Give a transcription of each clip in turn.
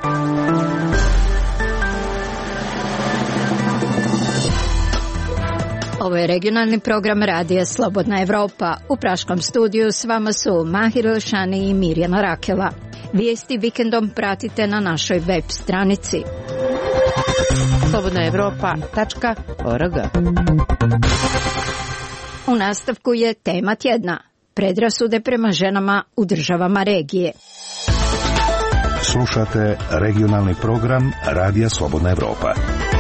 Ovo je regionalni program Radija Slobodna Evropa. U praškom studiju s vama su Mahir Elšani i Mirjana Rakela. Vijesti vikendom pratite na našoj web stranici slobodnaevropa.org. U nastavku je tema tjedna. Predrasude prema ženama u državama regije. Slušate regionalni program Radija Slobodna Evropa.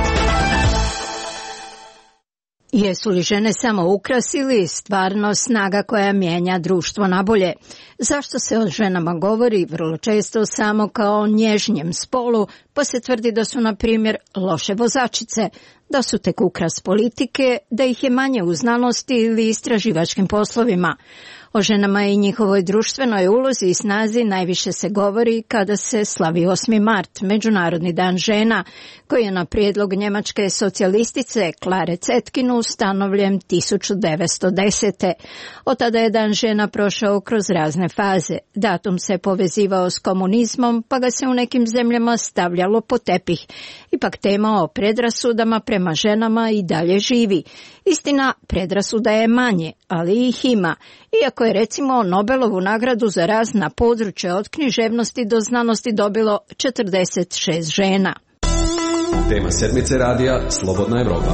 Jesu li žene samo ukras ili stvarno snaga koja mijenja društvo na bolje? Zašto se o ženama govori vrlo često samo kao o nježnjem spolu, pa se tvrdi da su, na primjer, loše vozačice, da su tek ukras politike, da ih je manje u znanosti ili istraživačkim poslovima? O ženama i njihovoj društvenoj ulozi i snazi najviše se govori kada se slavi 8. mart, Međunarodni dan žena, koji je na prijedlog njemačke socijalistice Klare Zetkin ustanovljen 1910. Od tada je dan žena prošao kroz razne faze. Datum se povezivao s komunizmom, pa ga se u nekim zemljama stavljalo pod tepih. Ipak tema o predrasudama prema ženama i dalje živi. Istina, predrasuda je manje, ali ih ima. Iako je recimo Nobelovu nagradu za razna područja od književnosti do znanosti dobilo 46 žena. Tema sedmice radija Slobodna Evropa.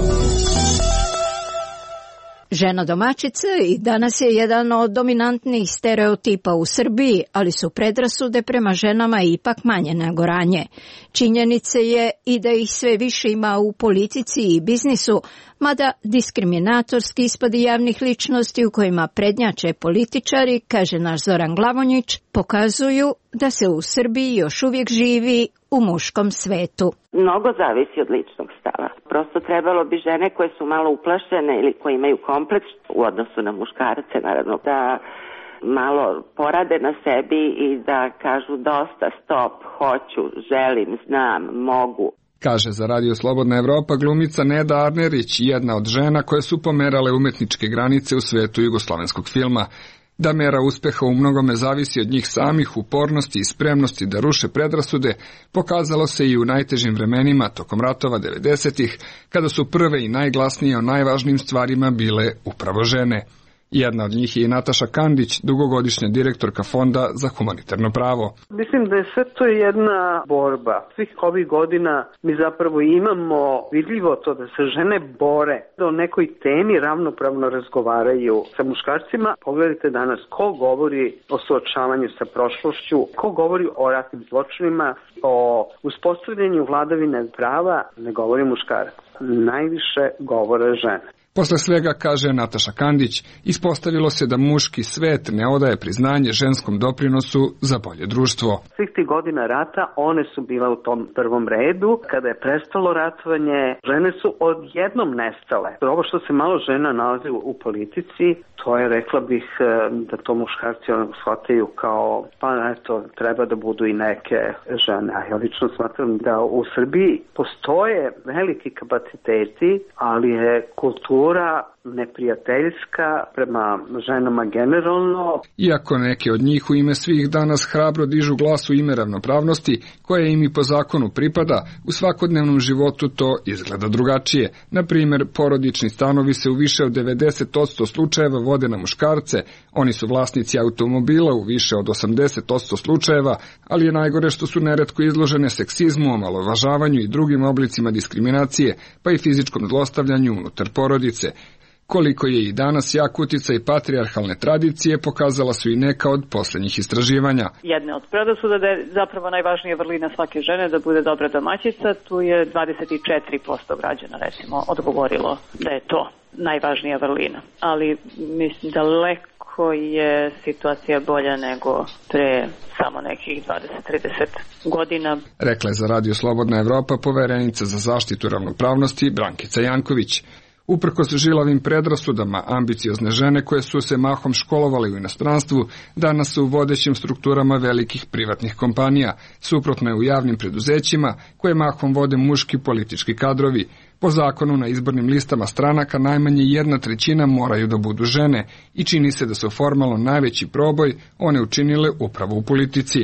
Žena domaćica i danas je jedan od dominantnih stereotipa u Srbiji, ali su predrasude prema ženama ipak manje nego ranije. Činjenica je i da ih sve više ima u politici i biznisu, mada diskriminatorski ispadi javnih ličnosti u kojima prednjače političari, kaže naš Zoran Glavonjić, pokazuju da se u Srbiji još uvijek živi u muškom svetu. Mnogo zavisi od ličnog stava. Prosto trebalo bi žene koje su malo uplašene ili koje imaju kompleks u odnosu na muškarce, naravno, da malo porade na sebi i da kažu dosta, stop, hoću, želim, znam, mogu. Kaže za Radio Slobodna Evropa glumica Neda Arnerić, jedna od žena koje su pomerale umetničke granice u svetu jugoslovenskog filma. Da mera uspeha u mnogome zavisi od njih samih, upornosti i spremnosti da ruše predrasude, pokazalo se i u najtežim vremenima tokom ratova 90-ih, kada su prve i najglasnije o najvažnijim stvarima bile upravo žene. Jedna od njih je i Nataša Kandić, dugogodišnja direktorka Fonda za humanitarno pravo. Mislim da je sve to jedna borba. Svih ovih godina mi zapravo imamo vidljivo to da se žene bore, da o nekoj temi ravnopravno razgovaraju sa muškarcima. Pogledajte danas ko govori o suočavanju sa prošlošću, ko govori o ratnim zločinima, o uspostavljanju vladavine prava, ne govori muškarac. Najviše govore žene. Posle svega, kaže Nataša Kandić, ispostavilo se da muški svet ne odaje priznanje ženskom doprinosu za bolje društvo. Svih tih godina rata one su bile u tom prvom redu. Kada je prestalo ratovanje, žene su odjednom nestale. Ovo što se malo žena nalazi u politici, to je, rekla bih, da to muškarci shvataju kao, pa eto, treba da budu i neke žene. A ja lično smatram da u Srbiji postoje veliki kapaciteti, ali je kultura neprijateljska prema ženama generalno. Iako neke od njih u ime svih danas hrabro dižu glas u ime ravnopravnosti, koje im i po zakonu pripada, u svakodnevnom životu to izgleda drugačije. Na primjer, porodični stanovi se u više od 90% slučajeva vode na muškarce, oni su vlasnici automobila u više od 80% slučajeva, ali je najgore što su neretko izložene seksizmu, omalovažavanju i drugim oblicima diskriminacije, pa i fizičkom zlostavljanju unutar porodice. Koliko je i danas jak uticaj patrijarhalne tradicije, pokazala su i neka od posljednjih istraživanja. Jedna od predrasuda da je zapravo najvažnija vrlina svake žene da bude dobra domaćica, tu je 24% građana recimo odgovorilo da je to najvažnija vrlina. Ali mislim daleko je situacija bolja nego pre samo nekih 20-30 godina. Rekla je za Radio Slobodna Evropa poverenica za zaštitu ravnopravnosti Brankica Janković. Uprkos žilavim predrasudama, ambiciozne žene koje su se mahom školovale u inostranstvu, danas su u vodećim strukturama velikih privatnih kompanija, suprotno je u javnim preduzećima koje mahom vode muški politički kadrovi. Po zakonu na izbornim listama stranaka najmanje 1/3 moraju da budu žene i čini se da su formalno najveći proboj one učinile upravo u politici.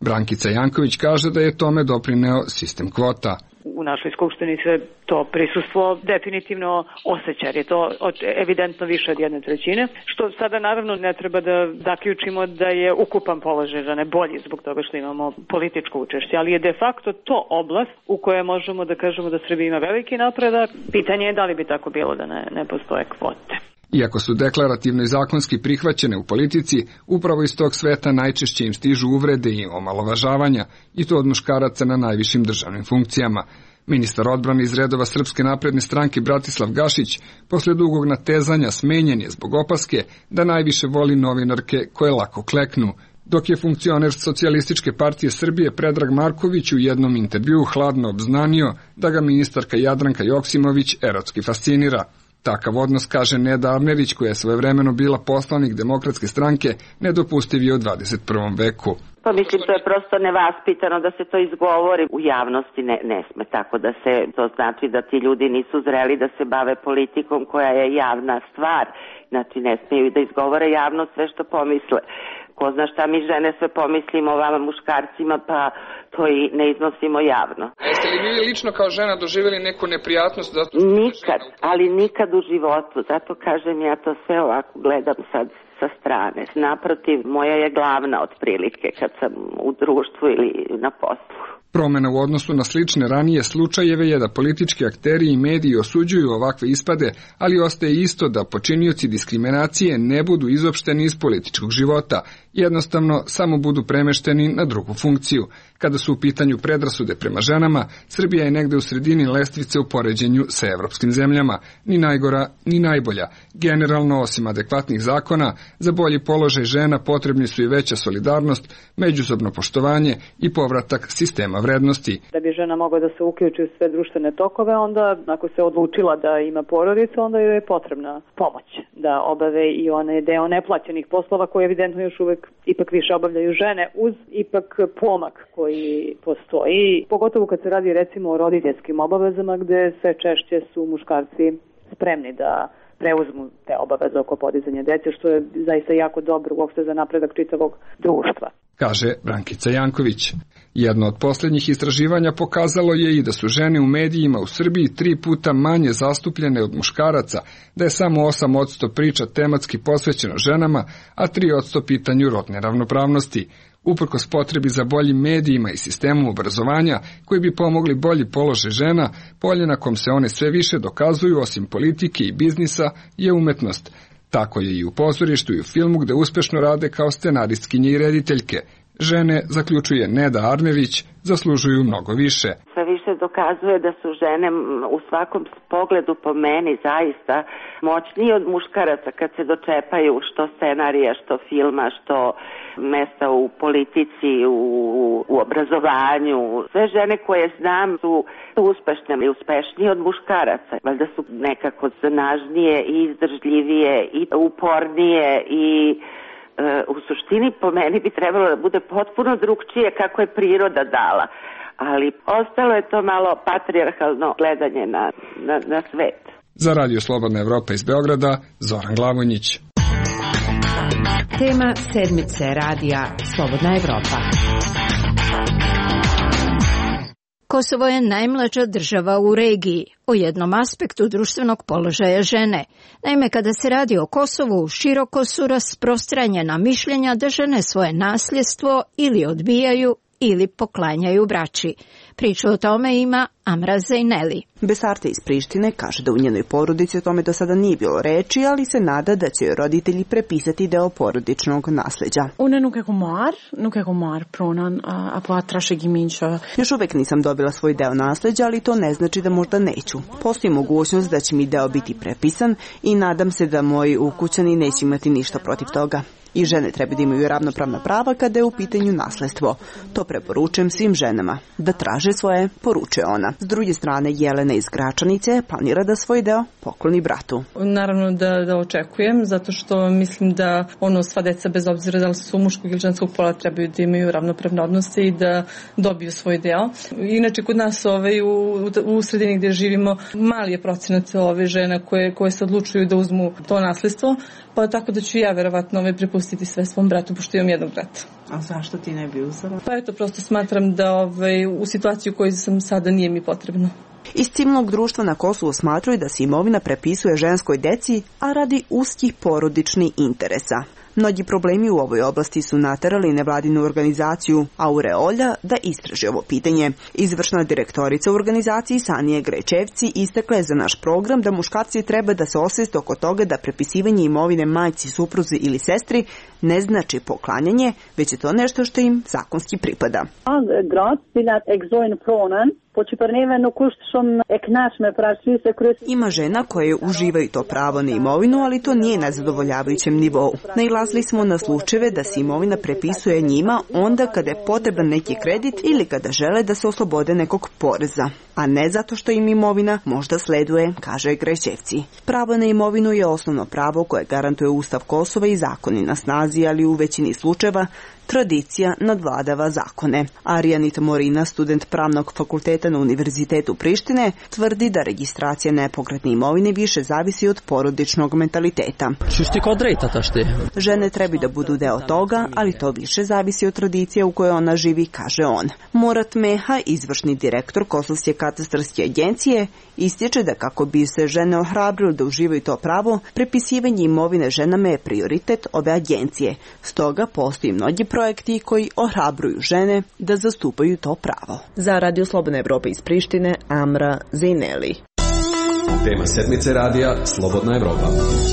Brankica Janković kaže da je tome doprineo sistem kvota. U našoj skupštini se to prisustvo definitivno osjeća, jer je to evidentno više od 1/3, što sada naravno ne treba da zaključimo da je ukupan položaj žene bolji zbog toga što imamo političko učešće, ali je de facto to oblast u kojoj možemo da kažemo da Srbija ima veliki napredak. Pitanje je da li bi tako bilo da ne postoje kvote. Iako su deklarativno i zakonski prihvaćene u politici, upravo iz tog sveta najčešće im stižu uvrede i omalovažavanja, i to od muškaraca na najvišim državnim funkcijama. Ministar odbrane iz redova Srpske napredne stranke Bratislav Gašić posle dugog natezanja smenjen je zbog opaske da najviše voli novinarke koje lako kleknu, dok je funkcioner Socijalističke partije Srbije Predrag Marković u jednom intervjuu hladno obznanio da ga ministarka Jadranka Joksimović erotski fascinira. Takav odnos, kaže Neda Arnerić, koja je svojevremeno bila poslanik Demokratske stranke, nedopustiv je u 21. veku. Pa mislim, to je prosto nevaspitano da se to izgovori u javnosti, ne sme tako da se, to znači da ti ljudi nisu zreli da se bave politikom koja je javna stvar, znači ne smeju da izgovore javno sve što pomisle. Ko zna šta mi žene sve pomislimo o vama muškarcima, pa to i ne iznosimo javno. Jeste li vi lično kao žena doživjeli neku neprijatnost? Nikad, ali nikad u životu, zato kažem ja to sve ovako gledam sad sa strane. Naprotiv, moja je glavna otprilike kad sam u društvu ili na poslu. Promena u odnosu na slične ranije slučajeve je da politički akteri i mediji osuđuju ovakve ispade, ali ostaje isto da počinioci diskriminacije ne budu izopšteni iz političkog života, jednostavno samo budu premešteni na drugu funkciju. Kada su u pitanju predrasude prema ženama, Srbija je negde u sredini lestvice u poređenju sa evropskim zemljama, ni najgora ni najbolja. Generalno, osim adekvatnih zakona, za bolji položaj žena potrebni su i veća solidarnost, međusobno poštovanje i povratak sistema vrednosti. Da bi žena mogla da se uključi u sve društvene tokove, onda ako se odlučila da ima porodicu, onda joj je potrebna pomoć da obave i onaj deo neplaćenih poslova koji evidentno još uvek ipak više obavljaju žene, uz ipak pomak koji postoji, pogotovo kad se radi recimo o roditeljskim obavezama gde sve češće su muškarci spremni da preuzmu te obaveze oko podizanja dece, što je zaista jako dobro uopšte za napredak čitavog društva, kaže Brankica Janković. Jedno od posljednjih istraživanja pokazalo je i da su žene u medijima u Srbiji 3 puta manje zastupljene od muškaraca, da je samo 8% priča tematski posvećeno ženama, a 3% pitanju rodne ravnopravnosti. Uprkos potrebi za boljim medijima i sistemom obrazovanja koji bi pomogli bolji položaj žena, polje na kom se one sve više dokazuju osim politike i biznisa je umetnost. Tako je i u pozorištu i u filmu gde uspešno rade kao scenaristkinje i rediteljke. Žene, zaključuje Neda Arnerić, zaslužuju mnogo više. Sve više dokazuje da su žene u svakom pogledu po meni zaista moćnije od muškaraca kad se dočepaju što scenarija, što filma, što mesta u politici, u obrazovanju. Sve žene koje znam su uspešne i uspešnije od muškaraca. Valjda su nekako snažnije i izdržljivije i upornije i u suštini po meni bi trebalo da bude potpuno drugčije kako je priroda dala, ali ostalo je to malo patrijarhalno gledanje na svet. Za Radio Slobodna Evropa iz Beograda, Zoran Glavonjić. Tema sedmice Radija Slobodna Evropa. Kosovo je najmlađa država u regiji, o jednom aspektu društvenog položaja žene. Naime, kada se radi o Kosovu, široko su rasprostranjena mišljenja da žene svoje nasljedstvo ili odbijaju ili poklanjaju braći. Priču o tome ima Amra Zejneli. Besarte iz Prištine kaže da u njenoj porodici o tome do sada nije bilo reči, ali se nada da će joj roditelji prepisati deo porodičnog nasleđa. Još uvek nisam dobila svoj deo nasleđa, ali to ne znači da možda neću. Postoji mogućnost da će mi deo biti prepisan i nadam se da moji ukućani neće imati ništa protiv toga. I žene treba da imaju ravnopravna prava kada je u pitanju nasledstvo. To preporučujem svim ženama. Da traže svoje, poručuje ona. S druge strane, Jelena iz Gračanice planira da svoj deo pokloni bratu. Naravno da očekujem, zato što mislim da sva deca, bez obzira da li su muškog ili ženskog pola, trebaju da imaju ravnopravne odnose i da dobiju svoj deo. Inače, kod nas u sredini gdje živimo, mali je procenat žena koje se odlučuju da uzmu to nasledstvo, pa tako da ću ja verovatno prepustiti koristiti sve svom bratu, pošto imam jednog brata. A zašto ti ne bi uzela? Pa eto, prosto smatram da u situaciji u kojoj sam sada nije mi potrebno. Iz civilnog društva na Kosovu smatraju da se imovina prepisuje ženskoj deci, a radi uskih porodičnih interesa. Mnogi problemi u ovoj oblasti su naterali nevladinu organizaciju Aureolja da istraži ovo pitanje. Izvršna direktorica u organizaciji Sanije Grečevci istakla je za naš program da muškarci treba da se osvijeste oko toga da prepisivanje imovine majci, supruzi ili sestri ne znači poklanjanje, već je to nešto što im zakonski pripada. Ima žena koje uživaju to pravo na imovinu, ali to nije na zadovoljavajućem nivou. Nailazili smo na slučajeve da se imovina prepisuje njima onda kada je potreban neki kredit ili kada žele da se oslobode nekog poreza, a ne zato što im imovina možda sleduje, kaže Grečevci. Pravo na imovinu je osnovno pravo koje garantuje Ustav Kosova i zakoni na snazi, ali u većini slučajeva tradicija nadvladava zakone. Arijanit Morina, student pravnog fakulteta na Univerzitetu Prištine, tvrdi da registracija nepokretne imovine više zavisi od porodičnog mentaliteta. Žene treba da budu deo toga, ali to više zavisi od tradicije u kojoj ona živi, kaže on. Murat Meha, izvršni direktor Kosovske katastarske agencije, ističe da kako bi se žene ohrabrili da uživaju to pravo, prepisivanje imovine ženama je prioritet ove agencije. Stoga postoji mnogi projekti koji ohrabruju žene da zastupaju to pravo. Za Radio Slobodna Evropa iz Prištine, Amra Zejneli. Tema sedmice radija Slobodna Evropa.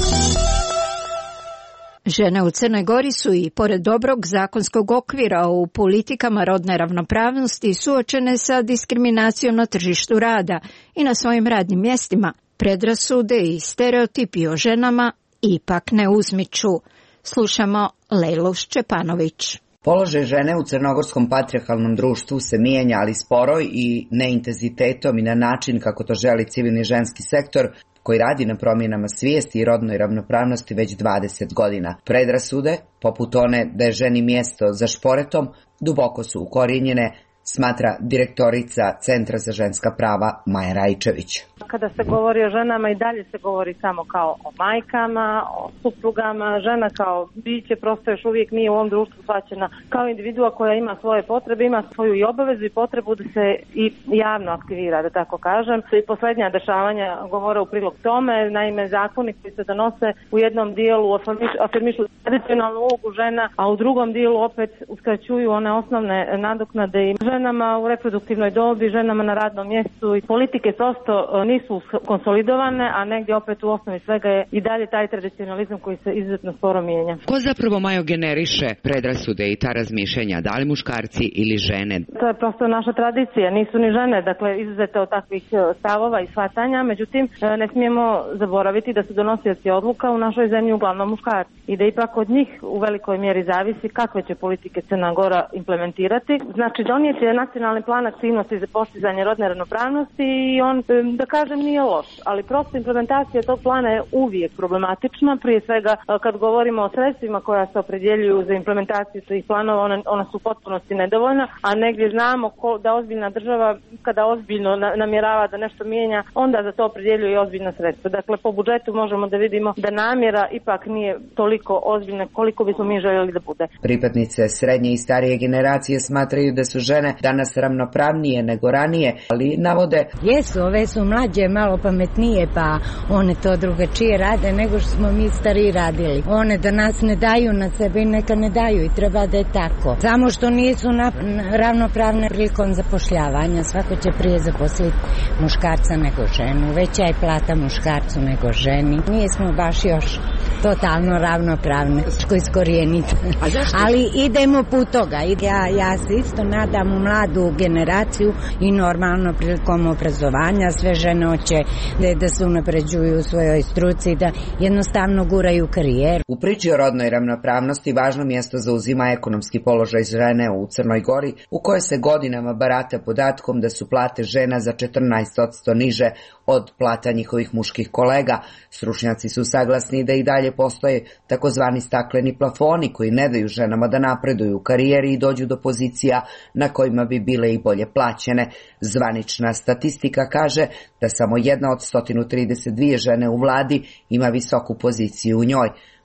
Žene u Crnoj Gori su i pored dobrog zakonskog okvira u politikama rodne ravnopravnosti suočene sa diskriminacijom na tržištu rada i na svojim radnim mjestima. Predrasude i stereotipi o ženama ipak ne uzmiču. Slušamo Lejlu Šćepanović. Položaj žene u crnogorskom patrijarhalnom društvu se mijenja, ali sporo i neintenzitetom i na način kako to želi civilni ženski sektor koji radi na promjenama svijesti i rodnoj ravnopravnosti već 20 godina. Predrasude, poput one da je ženi mjesto za šporetom, duboko su ukorijenjene, smatra direktorica Centra za ženska prava Maja Rajčević. Kada se govori o ženama i dalje se govori samo kao o majkama, o suprugama, žena kao biće prosto još uvijek nije u ovom društvu shvaćena kao individua koja ima svoje potrebe, ima svoju i obavezu i potrebu da se i javno aktivira, da tako kažem. I posljednja dešavanja govore u prilog tome, naime zakoni koji se donose u jednom dijelu afirmišu tradicionalnu ulogu žena, a u drugom dijelu opet uskraćuju one osnovne nadoknade i ženama u reproduktivnoj dobi, ženama na radnom mjestu i politike prosto nisu konsolidovane, a negdje opet u osnovi svega je i dalje taj tradicionalizam koji se izuzetno sporo mijenja. Ko zapravo, Majo, generiše predrasude i ta razmišljenja, da li muškarci ili žene? To je prosto naša tradicija, nisu ni žene, dakle izuzete od takvih stavova i shvatanja, međutim ne smijemo zaboraviti da su donosioci odluka u našoj zemlji uglavnom muškarci i da ipak od njih u velikoj mjeri zavisi kakve će politike Crna Gora implementirati. Znači donijeti je nacionalni plan aktivnosti za postizanje rodne ravnopravnosti i on, da kažem, nije loš, ali prosto implementacija tog plana je uvijek problematična, prije svega kad govorimo o sredstvima koja se opredjeljuju za implementaciju tih planova, ona su u potpunosti nedovoljna, a negdje znamo da ozbiljna država kada ozbiljno namjerava da nešto mijenja, onda za to opredjeljuje i ozbiljna sredstva. Dakle, po budžetu možemo da vidimo da namjera ipak nije toliko ozbiljna koliko bismo mi željeli da bude. Pripadnice srednje i starije generacije smatraju da su žene danas ravnopravnije nego ranije, ali navode: jesu, ove su mlađe, malo pametnije, pa one to drugačije rade nego što smo mi stariji radili. One da nas ne daju na sebe i neka ne daju i treba da je tako. Samo što nisu ravnopravne prilikom zapošljavanja, svako će prije zaposliti muškarca nego ženu, veća je plata muškarcu nego ženi. Nismo baš još totalno ravnopravne, što iskorijeniti. Ali idemo put toga. Ja se isto nadam u mladu generaciju i normalno prilikom obrazovanja sve žene hoće da se unapređuju u svojoj struci, da jednostavno guraju karijeru. U priči o rodnoj ravnopravnosti važno mjesto zauzima ekonomski položaj žene u Crnoj Gori, u kojoj se godinama barata podatkom da su plate žena za 14% niže od plata njihovih muških kolega. Stručnjaci su saglasni da i dalje postoje takozvani stakleni plafoni koji ne daju ženama da napreduju u karijeri i dođu do pozicija na kojima bi bile i bolje plaćene. Zvanična statistika kaže da samo jedna od 132 žene u vladi ima visoku poziciju u njoj.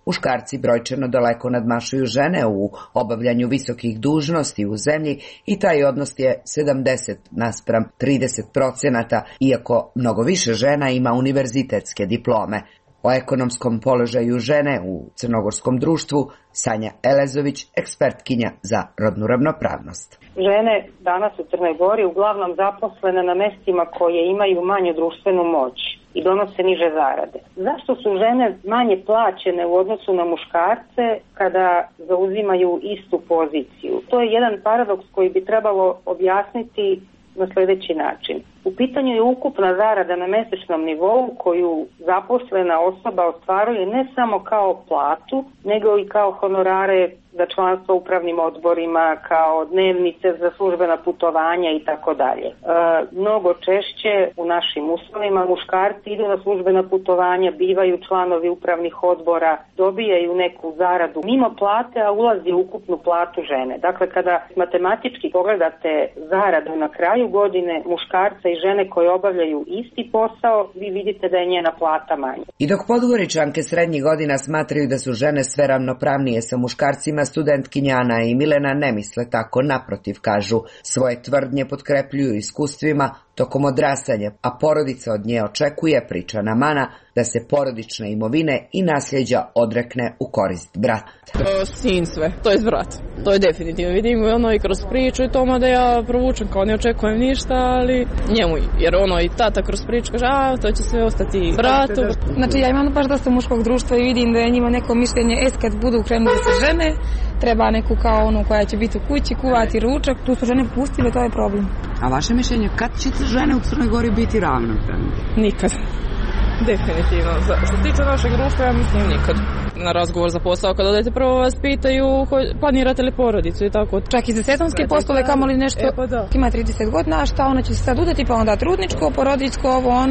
muškarci brojčano daleko nadmašuju žene u obavljanju visokih dužnosti u zemlji i taj odnos je 70:30%, iako mnogo više žena ima univerzitetske diplome. O ekonomskom položaju žene u crnogorskom društvu Sanja Elezović, ekspertkinja za rodnu ravnopravnost. Žene danas u Crnoj Gori uglavnom zaposlene na mestima koje imaju manju društvenu moć i donose niže zarade. Zašto su žene manje plaćene u odnosu na muškarce kada zauzimaju istu poziciju? To je jedan paradoks koji bi trebalo objasniti na sljedeći način. U pitanju je ukupna zarada na mesečnom nivou koju zaposlena osoba ostvaruje ne samo kao platu, nego i kao honorare za članstvo u upravnim odborima, kao dnevnice za službena putovanja i tako dalje. Mnogo češće u našim uslovima muškarci idu na službena putovanja, bivaju članovi upravnih odbora, dobijaju neku zaradu mimo plate, a ulazi u ukupnu platu žene. Dakle, kada matematički pogledate zaradu na kraju godine muškarca i žene koje obavljaju isti posao, vi vidite da je njena plata manja. I dok Podgoričanke srednjih godina smatraju da su žene sve ravnopravnije sa muškarcima, studentkinja Ana i Milena ne misle tako, naprotiv, kažu. Svoje tvrdnje potkrepljuju iskustvima tokom odrastanja, a porodica od nje očekuje, priča Namana, da se porodične imovine i nasljeđa odrekne u korist brata. Sin sve, to je brat. To je definitivno. Vidim i kroz priču i tome da ja provučem, kao ne očekujem ništa, ali njemu, jer i tata kroz priču kaže, to će sve ostati bratu. Znači ja imam baš dosta muškog društva i vidim da je njima neko mišljenje, kad budu krenuli sa žene, treba neku kao onu koja će biti u kući, kuvati ručak, tu su žene pustile, to je problem. A vaše mišljenje, kad će žene u Crnoj Gori biti ravnopravne? Nikad. Definitivno. Što se tiče našeg društva, ja mislim nikad. Na razgovor za posao, kada odete prvo vas pitaju planirate li porodicu i tako. Čak i za sezonske poslove, kamoli nešto, ima 30 godina, a šta ona će se sad udati, pa onda trudničko, porodičko,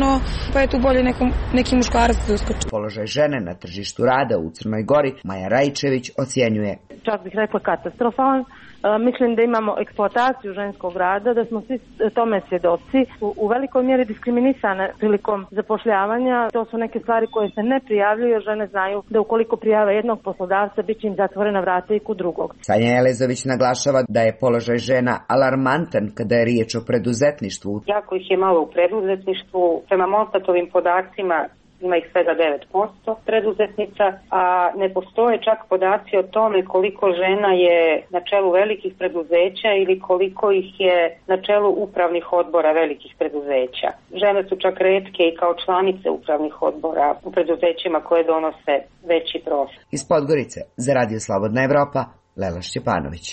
pa je tu bolje neki muškarac da uskoči. Položaj žene na tržištu rada u Crnoj Gori Maja Rajčević ocjenjuje. Čak bih rekla katastrofalan. Mislim da imamo eksploataciju ženskog rada, da smo svi tome svjedoci. U velikoj mjeri diskriminisane prilikom zapošljavanja. To su neke stvari koje se ne prijavljuju, jer žene znaju da ukoliko prijave jednog poslodavca, bit će im zatvorena vrata i kod drugog. Sanja Elezović naglašava da je položaj žena alarmantan kada je riječ o preduzetništvu. Jako ih je malo u preduzetništvu. Prema Monstatovim podacima ima ih svega 9% preduzetnica, a ne postoje čak podaci o tome koliko žena je na čelu velikih preduzeća ili koliko ih je na čelu upravnih odbora velikih preduzeća. Žene su čak retke i kao članice upravnih odbora u preduzećima koje donose veći profit. Iz Podgorice za Radio Slobodna Evropa, Lela Šćepanović.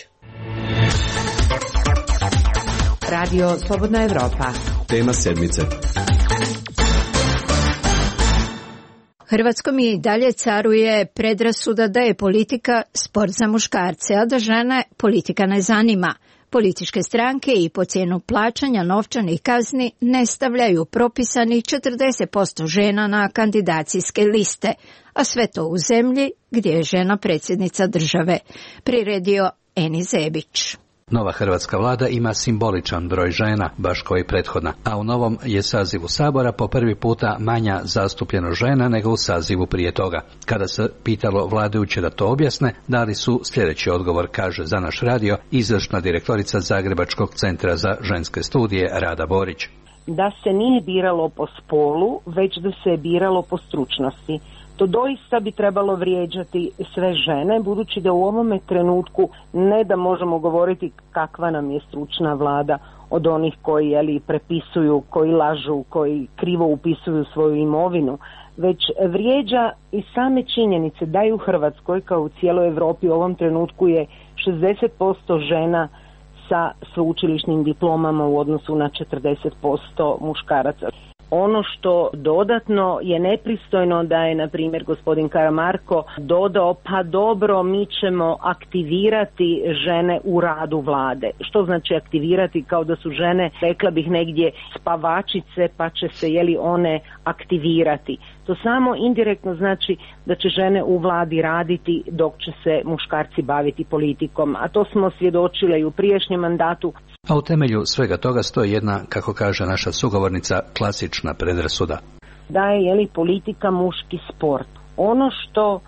Radio Slobodna Evropa. Tema sedmice. Hrvatskom i dalje caruje predrasuda da je politika sport za muškarce, a da žene politika ne zanima. Političke stranke i po cijenu plaćanja novčanih kazni ne stavljaju propisani 40% žena na kandidacijske liste, a sve to u zemlji gdje je žena predsjednica države. Priredio Eni Zebić. Nova hrvatska vlada ima simboličan broj žena, baš kao i prethodna, a u novom je sazivu Sabora po prvi puta manja zastupljenost žena nego u sazivu prije toga. Kada se pitalo vladajuće da to objasne, dali su sljedeći odgovor, kaže za naš radio izvršna direktorica Zagrebačkog centra za ženske studije Rada Borić. Da se nije biralo po spolu, već da se je biralo po stručnosti. To doista bi trebalo vrijeđati sve žene, budući da u ovome trenutku ne da možemo govoriti kakva nam je stručna vlada od onih koji prepisuju, koji lažu, koji krivo upisuju svoju imovinu, već vrijeđa i same činjenice da je u Hrvatskoj, kao u cijeloj Europi, u ovom trenutku je 60% žena sa sveučilišnim diplomama u odnosu na 40% muškaraca. Ono što dodatno je nepristojno da je, na primjer, gospodin Karamarko dodao, pa dobro, mi ćemo aktivirati žene u radu vlade. Što znači aktivirati? Kao da su žene, rekla bih, negdje spavačice, pa će se one aktivirati. To samo indirektno znači da će žene u vladi raditi dok će se muškarci baviti politikom. A to smo svjedočile i u prijašnjem mandatu. A u temelju svega toga stoji jedna, kako kaže naša sugovornica, klasična predrasuda. Da je politika muški sport. Ono što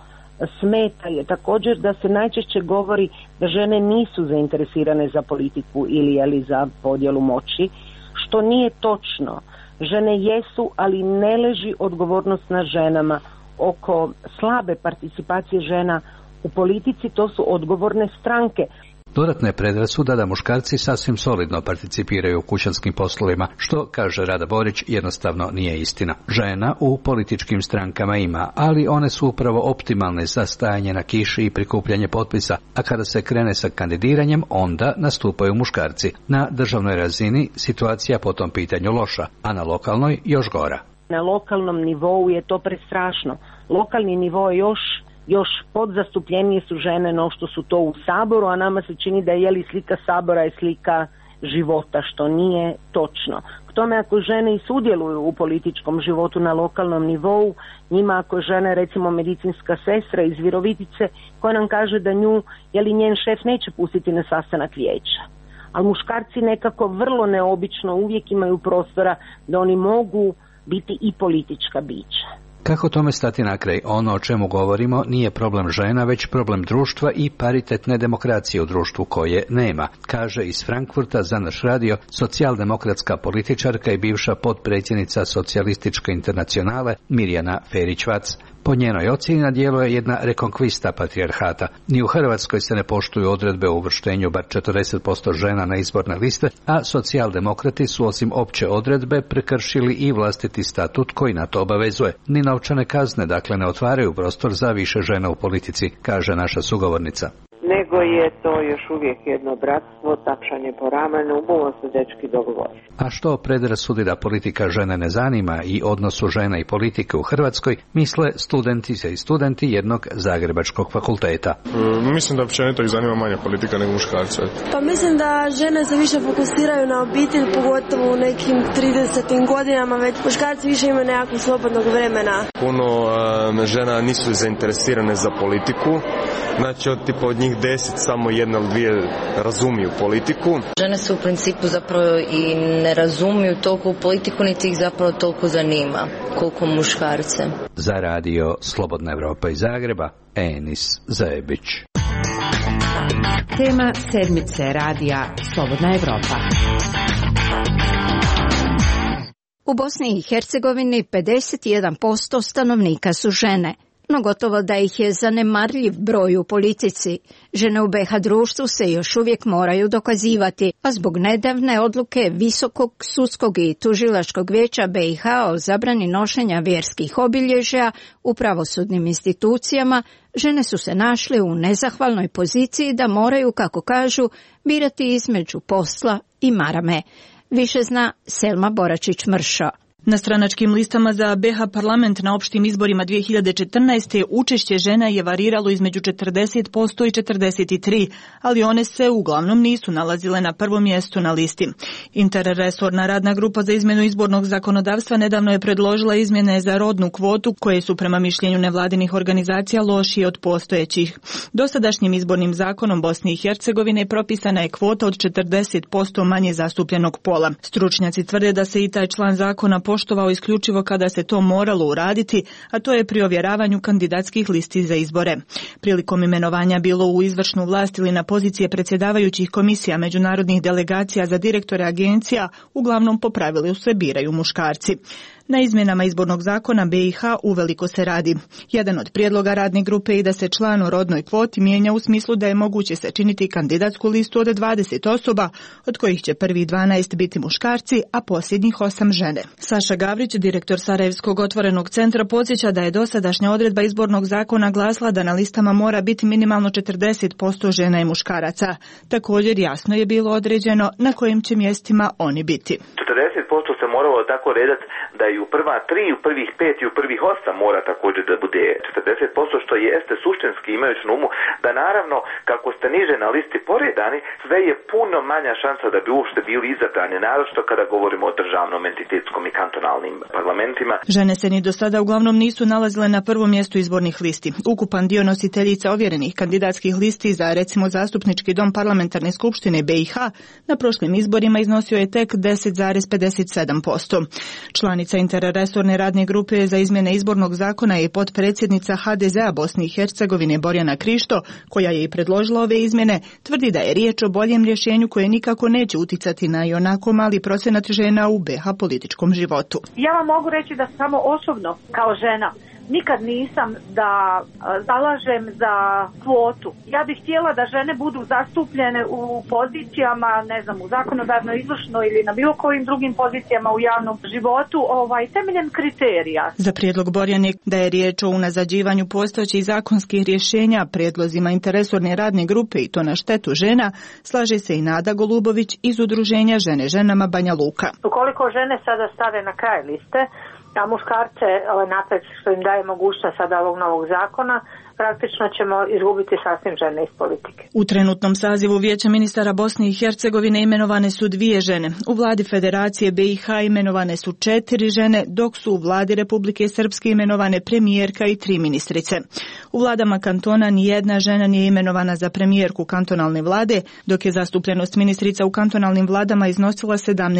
smeta je također da se najčešće govori da žene nisu zainteresirane za politiku ili za podjelu moći, što nije točno. Žene jesu, ali ne leži odgovornost na ženama. Oko slabe participacije žena u politici to su odgovorne stranke. Dodatna je predrasuda da muškarci sasvim solidno participiraju u kućanskim poslovima, što, kaže Rada Borić, jednostavno nije istina. Žena u političkim strankama ima, ali one su upravo optimalne za stajanje na kiši i prikupljanje potpisa, a kada se krene sa kandidiranjem, onda nastupaju muškarci. Na državnoj razini situacija po tom pitanju loša, a na lokalnoj još gora. Na lokalnom nivou je to prestrašno. Lokalni nivo je još podzastupljenije su žene no što su to u Saboru, a nama se čini da je slika Sabora je slika života, što nije točno. K tome ako žene i sudjeluju u političkom životu na lokalnom nivou, njima ako je žena recimo medicinska sestra iz Virovitice koja nam kaže da nju njen šef neće pustiti na sastanak vijeća. Ali muškarci nekako vrlo neobično uvijek imaju prostora da oni mogu biti i politička bića. Kako tome stati na kraj? Ono o čemu govorimo nije problem žena, već problem društva i paritetne demokracije u društvu koje nema, kaže iz Frankfurta za naš radio socijaldemokratska političarka i bivša potpredsjednica Socijalističke internacionale Mirjana Ferić-Vac. Po njenoj ocjeni na djelu je jedna rekonkvista patrijarhata. Ni u Hrvatskoj se ne poštuju odredbe o uvrštenju bar 40% žena na izborne liste, a socijaldemokrati su osim opće odredbe prekršili i vlastiti statut koji na to obavezuje. Ni novčane kazne, dakle, ne otvaraju prostor za više žena u politici, kaže naša sugovornica. Nego je to još uvijek jedno bratstvo, tapšanje po ramenu, bumo se dečki dogovori. A što predrasudi da politika žene ne zanima i odnosu žena i politike u Hrvatskoj, misle studentice i studenti jednog zagrebačkog fakulteta. Mislim da općenito ih zanima manja politika nego muškarca. Pa mislim da žene se više fokusiraju na obitelj, pogotovo u nekim 30. godinama, već muškarci više imaju nekakvog slobodnog vremena. Puno žena nisu zainteresirane za politiku, znači od njih 10 samo jedna ili dvije razumiju politiku. Žene su u principu zapravo i ne razumiju toliko u politiku, niti ih zapravo toliko zanima koliko muškarce. Za radio Slobodna Evropa iz Zagreba, Enis Zajebić. Tema sedmice radija Slobodna Evropa. U Bosni i Hercegovini 51% stanovnika su žene, no gotovo da ih je zanemarljiv broj u politici. Žene u BiH društvu se još uvijek moraju dokazivati, a zbog nedavne odluke Visokog sudskog i tužilačkog vijeća BiH o zabrani nošenja vjerskih obilježja u pravosudnim institucijama, žene su se našle u nezahvalnoj poziciji da moraju, kako kažu, birati između posla i marame. Više zna Selma Boračić-Mršo. Na stranačkim listama za BiH parlament na opštim izborima 2014. učešće žena je variralo između 40% i 43%, ali one se uglavnom nisu nalazile na prvom mjestu na listi. Interresorna radna grupa za izmjenu izbornog zakonodavstva nedavno je predložila izmjene za rodnu kvotu koje su prema mišljenju nevladinih organizacija lošije od postojećih. Dosadašnjim izbornim zakonom Bosne i Hercegovine propisana je kvota od 40% manje zastupljenog pola. Stručnjaci tvrde da se i taj član zakona poštovao isključivo kada se to moralo uraditi, a to je pri ovjeravanju kandidatskih listi za izbore. Prilikom imenovanja bilo u izvršnu vlast ili na pozicije predsjedavajućih komisija međunarodnih delegacija za direktore agencija, uglavnom po pravilu se biraju muškarci. Na izmjenama izbornog zakona BiH uveliko se radi. Jedan od prijedloga radne grupe je da se član o rodnoj kvoti mijenja u smislu da je moguće sačiniti kandidatsku listu od 20 osoba, od kojih će prvih 12 biti muškarci, a posljednjih 8 žene. Saša Gavrić, direktor Sarajevskog otvorenog centra, podsjeća da je dosadašnja odredba izbornog zakona glasila da na listama mora biti minimalno 40% žena i muškaraca. Također jasno je bilo određeno na kojim će mjestima oni biti. 40% se moralo tako redati da i u prva 3, u prvih 5 i u prvih 8 mora također da bude 40%, što jeste suštinski imajući na umu da naravno kako ste niže na listi poredani, sve je puno manja šansa da bi uopšte bili izabrani, naročito kada govorimo o državnom, entitetskom i kantonalnim parlamentima. Žene se ni do sada uglavnom nisu nalazile na prvom mjestu izbornih listi. Ukupan dio nositeljica ovjerenih kandidatskih listi za recimo zastupnički dom parlamentarne skupštine BiH na prošlim izborima iznosio je tek 10,57%. Članica interresorne radne grupe za izmjene izbornog zakona je potpredsjednica HDZ-a Bosne i Hercegovine Borjana Krišto, koja je i predložila ove izmjene, tvrdi da je riječ o boljem rješenju koje nikako neće uticati na ionako mali procenat žena u BiH političkom životu. Ja vam mogu reći da samo osobno kao žena nikad nisam da zalažem za kvotu. Ja bih htjela da žene budu zastupljene u pozicijama, ne znam, u zakonodavnoj, izvršnoj ili na bilo kojim drugim pozicijama u javnom životu, temeljem kriterija. Za prijedlog Borjane da je riječ o unazađivanju postojećih zakonskih rješenja, prijedlozima interresorne radne grupe i to na štetu žena, slaže se i Nada Golubović iz udruženja Žene ženama Banja Luka. Ukoliko žene sada stave na kraj liste, a muškarce napred što im daje mogućnost sada ovog novog zakona, praktično ćemo izgubiti sasvim žene iz politike. U trenutnom sazivu Vijeća ministara Bosne i Hercegovine imenovane su 2 žene. U vladi Federacije BiH imenovane su 4 žene, dok su u vladi Republike Srpske imenovane premijerka i 3 ministrice. U vladama kantona nijedna žena nije imenovana za premijerku kantonalne vlade, dok je zastupljenost ministrica u kantonalnim vladama iznosila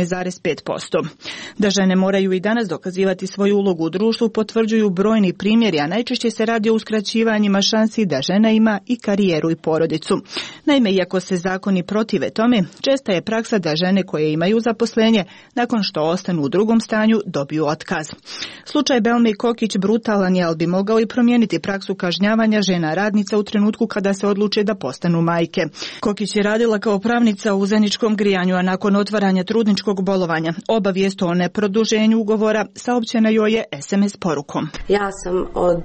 17,5%. Da žene moraju i danas dokazivati svoju ulogu u društvu potvrđuju brojni primjeri, a najčešće se radi o uskraćivanjima šansi da žena ima i karijeru i porodicu. Naime, iako se zakoni protive tome, česta je praksa da žene koje imaju zaposlenje, nakon što ostanu u drugom stanju, dobiju otkaz. Slučaj Belme Kokić brutalan je, ali bi mogao i promijeniti praksu kažnjavanja žena radnica u trenutku kada se odluče da postanu majke. Kokić je radila kao pravnica u Zeničkom grijanju, a nakon otvaranja trudničkog bolovanja obavijest o neproduženju ugovora saopćena joj je SMS porukom. Ja sam od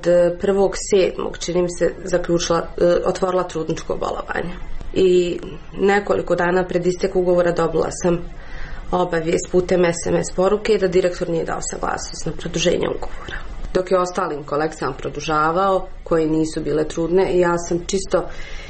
1.7. čini mi se otvorila trudničko bolovanje i nekoliko dana pred istek ugovora dobila sam obavijest putem SMS poruke da direktor nije dao saglasnost na produženje ugovora. Dok je ostalim kolegama produžavao koji nisu bile trudne i ja sam čisto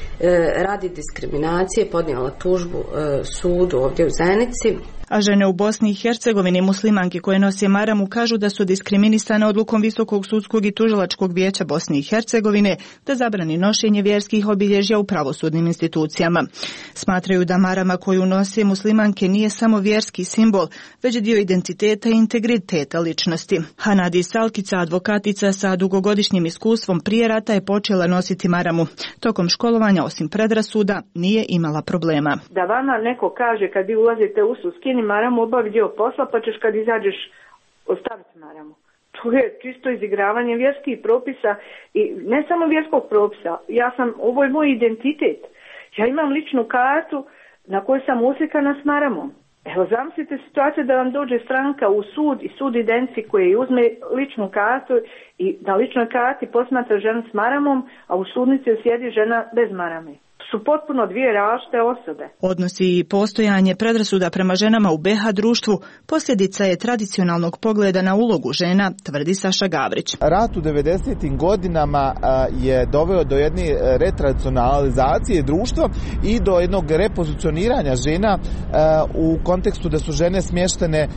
radi diskriminacije podnijela tužbu sudu ovdje u Zenici. A žene u Bosni i Hercegovini, muslimanke koje nose maramu, kažu da su diskriminisane odlukom Visokog sudskog i tužilačkog vijeća Bosne i Hercegovine da zabrani nošenje vjerskih obilježja u pravosudnim institucijama. Smatraju da marama koju nose muslimanke nije samo vjerski simbol, već dio identiteta i integriteta ličnosti. Hanadi Salkica, advokatica sa dugogodišnjim iskustvom prije rata, je počela nositi maramu. Tokom školovanja, osim predrasuda, nije imala problema. Da vama neko kaže kad vi ulazite u sud, skini maramu, obavi dio posla, pa ćeš kad izađeš ostaviti maramu. To je čisto izigravanje vjerskih propisa i ne samo vjerskog propisa. Ovo je moj identitet. Ja imam ličnu kartu na kojoj sam uslikana s maramom. Evo, zamislite situaciju da vam dođe stranka u sud i sud identici koji uzme ličnu kartu i na ličnoj karti posmatra ženu s maramom, a u sudnici sjedi žena bez marame. Su potpuno 2 različite osobe. Odnosi i postojanje predrasuda prema ženama u BiH društvu posljedica je tradicionalnog pogleda na ulogu žena, tvrdi Saša Gavrić. Rat u 90. godinama je doveo do jedne retradicionalizacije društva i do jednog repozicioniranja žena u kontekstu da su žene smještene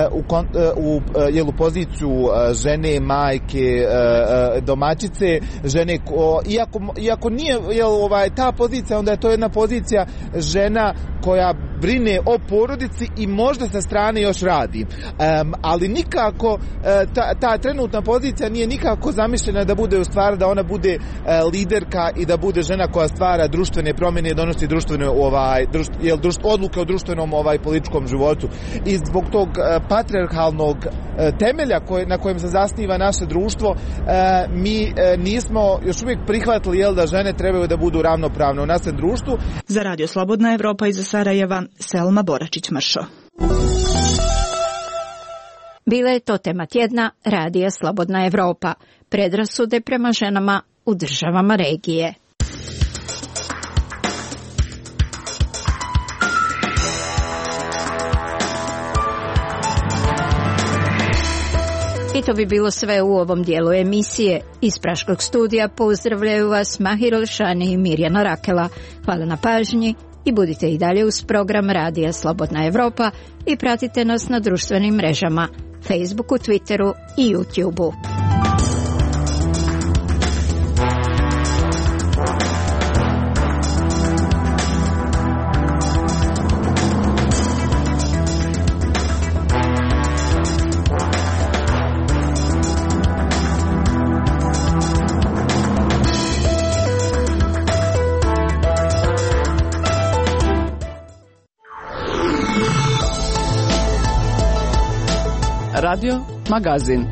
u poziciju žene, majke, domaćice, žene, iako nije ta pozicija, onda je to jedna pozicija žena koja brine o porodici i možda sa strane još radi. Ali nikako ta trenutna pozicija nije nikako zamišljena da bude u stvari da ona bude liderka i da bude žena koja stvara društvene promjene i donosi društvene odluke o društvenom političkom životu. I zbog tog patrijarhalnog temelja na kojem se zasniva naše društvo, mi nismo još uvijek prihvatili da žene trebaju da budu ravnopravne u našem društvu. Za Radio Slobodna Evropa iz Sarajeva, Selma Boračić-Mršo. Bila je to tema tjedna Radija Slobodna Evropa. Predrasude prema ženama u državama regije. I to bi bilo sve u ovom dijelu emisije. Iz Praškog studija pozdravljaju vas Mahir Olšani i Mirjana Rakela. Hvala na pažnji i budite i dalje uz program Radija Slobodna Evropa i pratite nas na društvenim mrežama, Facebooku, Twitteru i YouTubeu. Radio Magazin.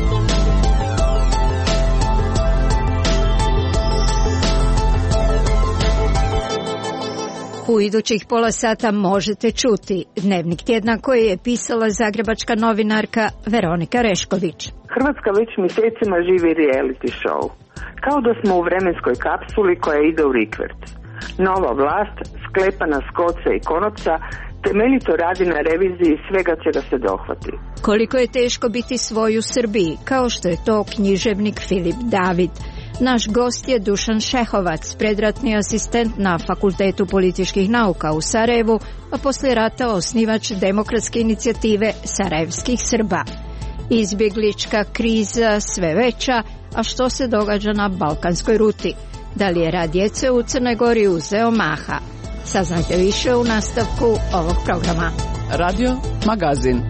U idućih pola sata možete čuti dnevnik tjedna koji je pisala zagrebačka novinarka Veronika Rešković. Hrvatska već mjesecima živi reality show. Kao da smo u vremenskoj kapsuli koja ide u rikvert. Nova vlast, sklepana s koce i konopca, temeljito radi na reviziji svega čega se dohvati. Koliko je teško biti svoj u Srbiji, kao što je to književnik Filip David. Naš gost je Dušan Šehovac, predratni asistent na Fakultetu političkih nauka u Sarajevu, a poslije rata osnivač demokratske inicijative Sarajevskih Srba. Izbjeglička kriza sve veća, a što se događa na balkanskoj ruti? Da li je rad djece u Crnoj Gori uzeo maha? Saznajte više u nastavku ovog programa. Radio Magazin.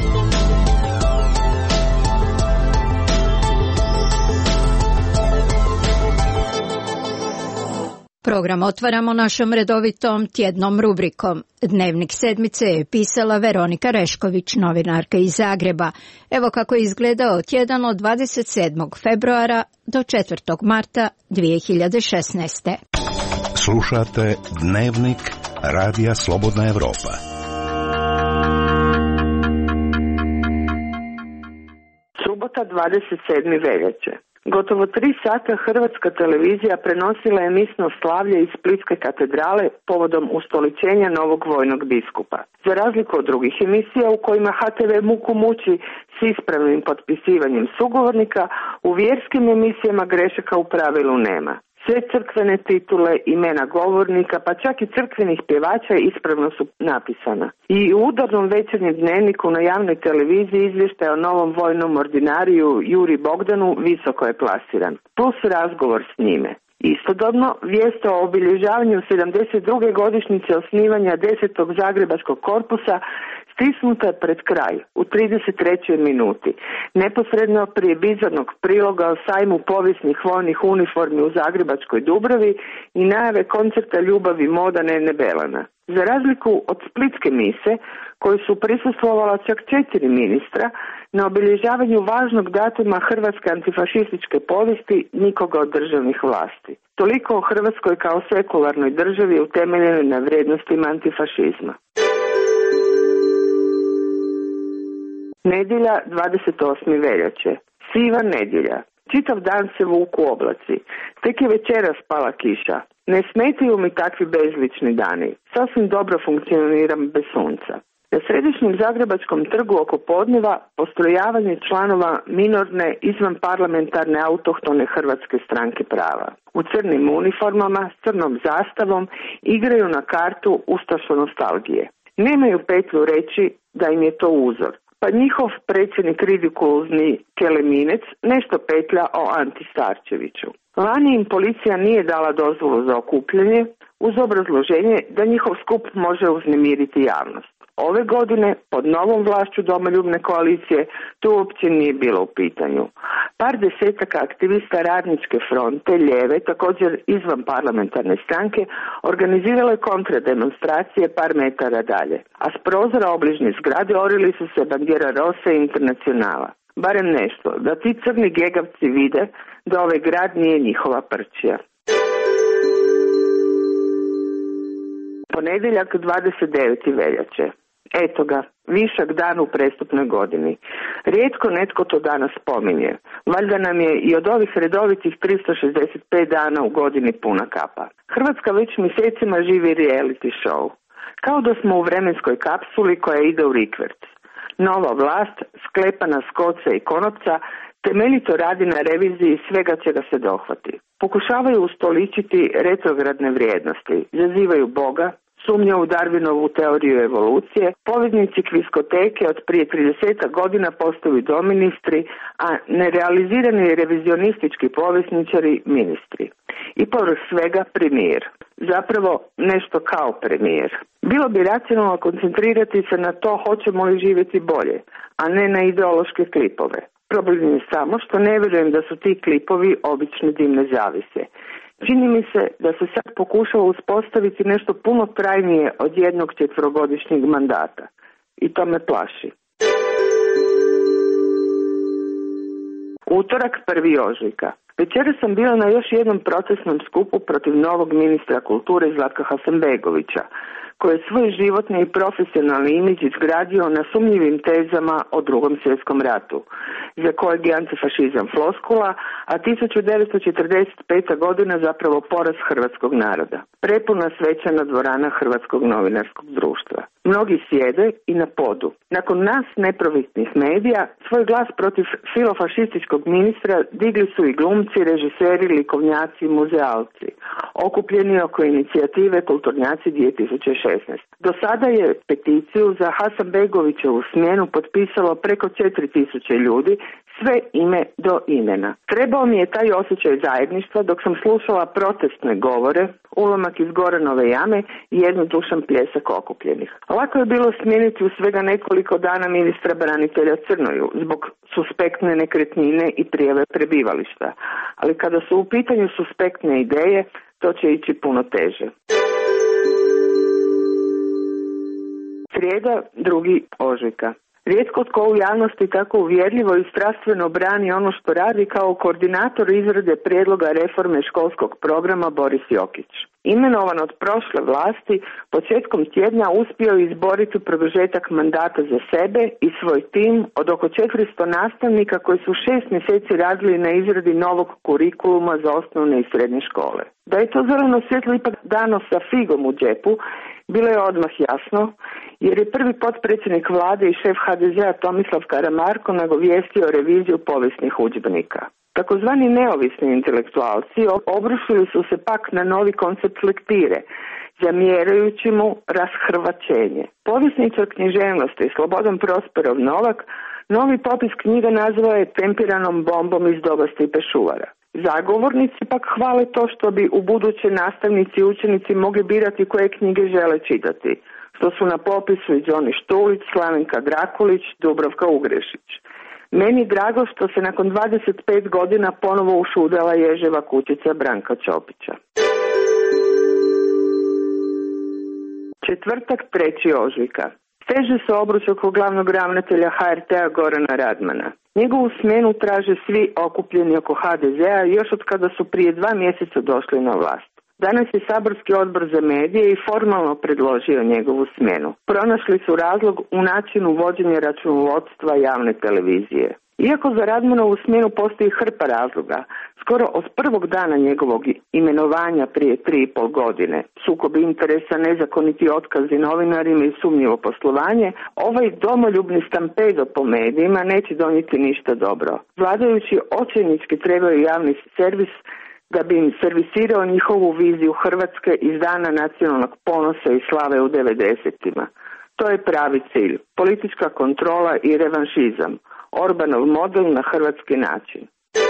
Program otvaramo našom redovitom tjednom rubrikom. Dnevnik sedmice je pisala Veronika Rešković, novinarka iz Zagreba. Evo kako je izgledao tjedan od 27. februara do 4. marta 2016. Slušate Dnevnik Radija Slobodna Evropa. Subota 27. veljače. Gotovo 3 sata Hrvatska televizija prenosila je misno slavlje iz Splitske katedrale povodom ustoličenja novog vojnog biskupa. Za razliku od drugih emisija u kojima HTV muku muči s ispravnim potpisivanjem sugovornika, u vjerskim emisijama grešaka u pravilu nema. Sve crkvene titule, imena govornika, pa čak i crkvenih pjevača ispravno su napisana. I u udarnom večernjem dnevniku na javnoj televiziji izvještaj o novom vojnom ordinariju Juri Bogdanu visoko je plasiran, plus razgovor s njime. Istodobno, vijest o obilježavanju 72. godišnjice osnivanja 10. Zagrebačkog korpusa stisnuta je pred kraj, u 33. minuti, neposredno prije bizarnog priloga o sajmu povijesnih vojnih uniformi u Zagrebačkoj Dubravi i najave koncerta Ljubavi moda Nene Belana. Za razliku od splitske mise, koju su prisustvovala čak 4 ministra, na obilježavanju važnog datuma hrvatske antifašističke povijesti nikoga od državnih vlasti. Toliko o Hrvatskoj kao sekularnoj državi utemeljenoj na vrijednostima antifašizma. Nedjelja 28. veljače. Siva nedjelja. Čitav dan se vuku oblaci. Tek je večeras pala kiša. Ne smetaju mi takvi bezlični dani. Sasvim dobro funkcioniram bez sunca. Na središnjem Zagrebačkom trgu oko podneva postrojavanje članova minorne izvanparlamentarne autohtone Hrvatske stranke prava. U crnim uniformama s crnom zastavom igraju na kartu ustašo nostalgije. Nemaju petlju reći da im je to uzor. Pa njihov predsjednik ridikulozni Keleminec nešto petlja o Anti Starčeviću. Lani im policija nije dala dozvolu za okupljanje uz obrazloženje da njihov skup može uznemiriti javnost. Ove godine, pod novom vlašću domoljubne koalicije, to uopće nije bilo u pitanju. Par desetaka aktivista Radničke fronte, lijeve, također izvan parlamentarne stranke, organizirale je kontrademonstracije par metara dalje, a s prozora obližnje zgrade orili su se bandiera Rosa i Internacionala. Barem nešto, da ti crni gegavci vide da ovaj grad nije njihova prčija. Ponedjeljak 29. veljače. Eto ga, višak dan u prestupnoj godini. Rijetko netko to danas spominje. Valjda nam je i od ovih redovitih 365 dana u godini puna kapa. Hrvatska već mjesecima živi reality show. Kao da smo u vremenskoj kapsuli koja ide u rikvert. Nova vlast, sklepana s koce i konopca, temeljito radi na reviziji svega čega se dohvati. Pokušavaju ustoličiti retrogradne vrijednosti, zazivaju Boga, sumnja u Darwinovu teoriju evolucije, poveznici kviskoteke od prije 30 godina postaju doministri, a nerealizirani revizionistički povjesničari ministri. I povrh svega premijer. Zapravo nešto kao premijer. Bilo bi racionalno koncentrirati se na to hoćemo li živjeti bolje, a ne na ideološke klipove. Problem je samo što ne vjerujem da su ti klipovi obične dimne zavise. Čini mi se da se sad pokušava uspostaviti nešto puno trajnije od jednog 4-godišnjeg mandata. I to me plaši. Utorak 1. ožujka. Večera sam bila na još jednom procesnom skupu protiv novog ministra kulture Zlatka Hasanbegovića, koji je svoj životni i profesionalni imidž izgradio na sumnjivim tezama o Drugom svjetskom ratu, za kojeg je antifašizam floskula, a 1945. godina zapravo poraz hrvatskog naroda. Prepuna svečana dvorana Hrvatskog novinarskog društva. Mnogi sjede i na podu. Nakon nas neprofitnih medija, svoj glas protiv filofašističkog ministra digli su i glumci, režiseri, likovnjaci i muzealci, okupljeni oko inicijative Kulturnjaci 2016. Do sada je peticiju za Hasanbegovićevu smjenu potpisalo preko 4000 ljudi, sve ime do imena. Trebao mi je taj osjećaj zajedništva dok sam slušala protestne govore, ulomak iz Goranove jame i jednodušan pljesak okupljenih. Lako je bilo smijeniti u svega nekoliko dana ministra branitelja Crnoju zbog suspektne nekretnine i prijave prebivališta, ali kada su u pitanju suspektne ideje, to će ići puno teže. Srijeda, 2. ožujka. Rijetko tko u javnosti tako uvjerljivo i strastveno brani ono što radi kao koordinator izrade prijedloga reforme školskog programa Boris Jokić. Imenovan od prošle vlasti, početkom tjedna uspio izboriti produžetak mandata za sebe i svoj tim od oko 400 nastavnika koji su 6 mjeseci radili na izradi novog kurikuluma za osnovne i srednje škole. Da je to zeleno svjetlo ipak dano sa figom u džepu, bilo je odmah jasno, jer je prvi potpredsjednik vlade i šef HDZ-a Tomislav Karamarko nagovijestio reviziju povijesnih udžbenika. Takozvani neovisni intelektualci obrušili su se pak na novi koncept lektire, zamjerajući mu rashrvaćenje. Povjesničar književnosti Slobodan Prosperov Novak novi popis knjiga nazvao je tempiranom bombom iz doba Stipe Šuvara. Zagovornici pak hvale to što bi u buduće nastavnici i učenici mogli birati koje knjige žele čitati, što su na popisu i Đoni Štulić, Slavenka Drakulić, Dubravka Ugrešić. Meni drago što se nakon 25 godina ponovo ušudala ježeva kućica Branka Ćopića. Četvrtak, 3. ožujka. Steže se obruč oko glavnog ravnatelja HRT-a Gorana Radmana. Njegovu smjenu traže svi okupljeni oko HDZ-a još od kada su prije 2 mjeseca došli na vlast. Danas je saborski odbor za medije i formalno predložio njegovu smjenu. Pronašli su razlog u načinu vođenja računovodstva javne televizije. Iako za Radmanovu smjenu postoji hrpa razloga, skoro od prvog dana njegovog imenovanja prije 3,5 godine, sukob interesa, nezakoniti otkazi novinarima i sumnjivo poslovanje, ovaj domoljubni stampedo po medijima neće donijeti ništa dobro. Vladajući očajnički trebaju javni servis da bi im servisirao njihovu viziju Hrvatske iz dana nacionalnog ponosa i slave u 90-ima. To je pravi cilj, politička kontrola i revanšizam, Orbanov model na hrvatski način.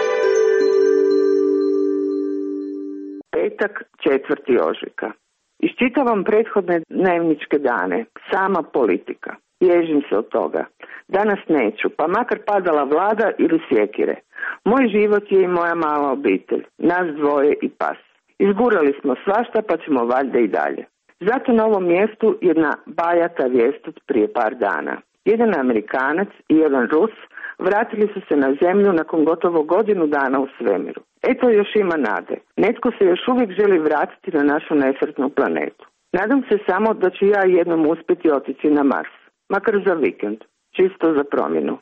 Petak, 4. ožujka. Iščitavam prethodne dnevničke dane, sama politika. Ježim se od toga. Danas neću, pa makar padala vlada ili sjekire. Moj život je i moja mala obitelj, nas dvoje i pas. Izgurali smo svašta, pa ćemo valjda i dalje. Zato na ovom mjestu jedna bajata vijest od prije par dana. Jedan Amerikanac i jedan Rus vratili su se na zemlju nakon gotovo godinu dana u svemiru. Eto, još ima nade. Netko se još uvijek želi vratiti na našu nesretnu planetu. Nadam se samo da ću ja jednom uspjeti otići na Mars. Makar za vikend. Čisto za promjenu.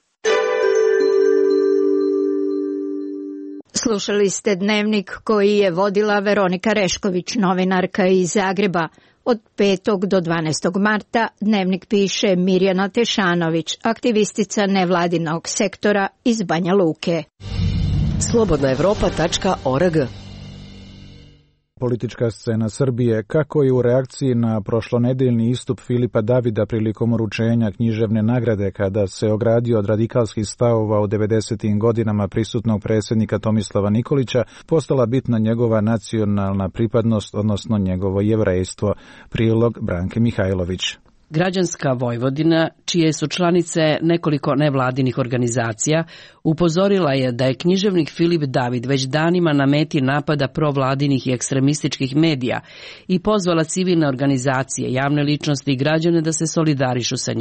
Slušali ste dnevnik koji je vodila Veronika Rešković, novinarka iz Zagreba. Od 5. do 12. marta dnevnik piše Mirjana Tešanović, aktivistica nevladinog sektora iz Banja Luke. Slobodnaevropa.org. Politička scena Srbije, kako i u reakciji na prošlonedeljni istup Filipa Davida prilikom uručenja književne nagrade kada se ogradio od radikalskih stavova u 90. godinama prisutnog predsjednika Tomislava Nikolića, postala bitna njegova nacionalna pripadnost, odnosno njegovo jevrejstvo. Prilog Branke Mihajlović. Građanska Vojvodina, čije su članice nekoliko nevladinih organizacija, upozorila je da je književnik Filip David već danima na meti napada provladinih i ekstremističkih medija i pozvala civilne organizacije, javne ličnosti i građane da se solidarišu sa njim.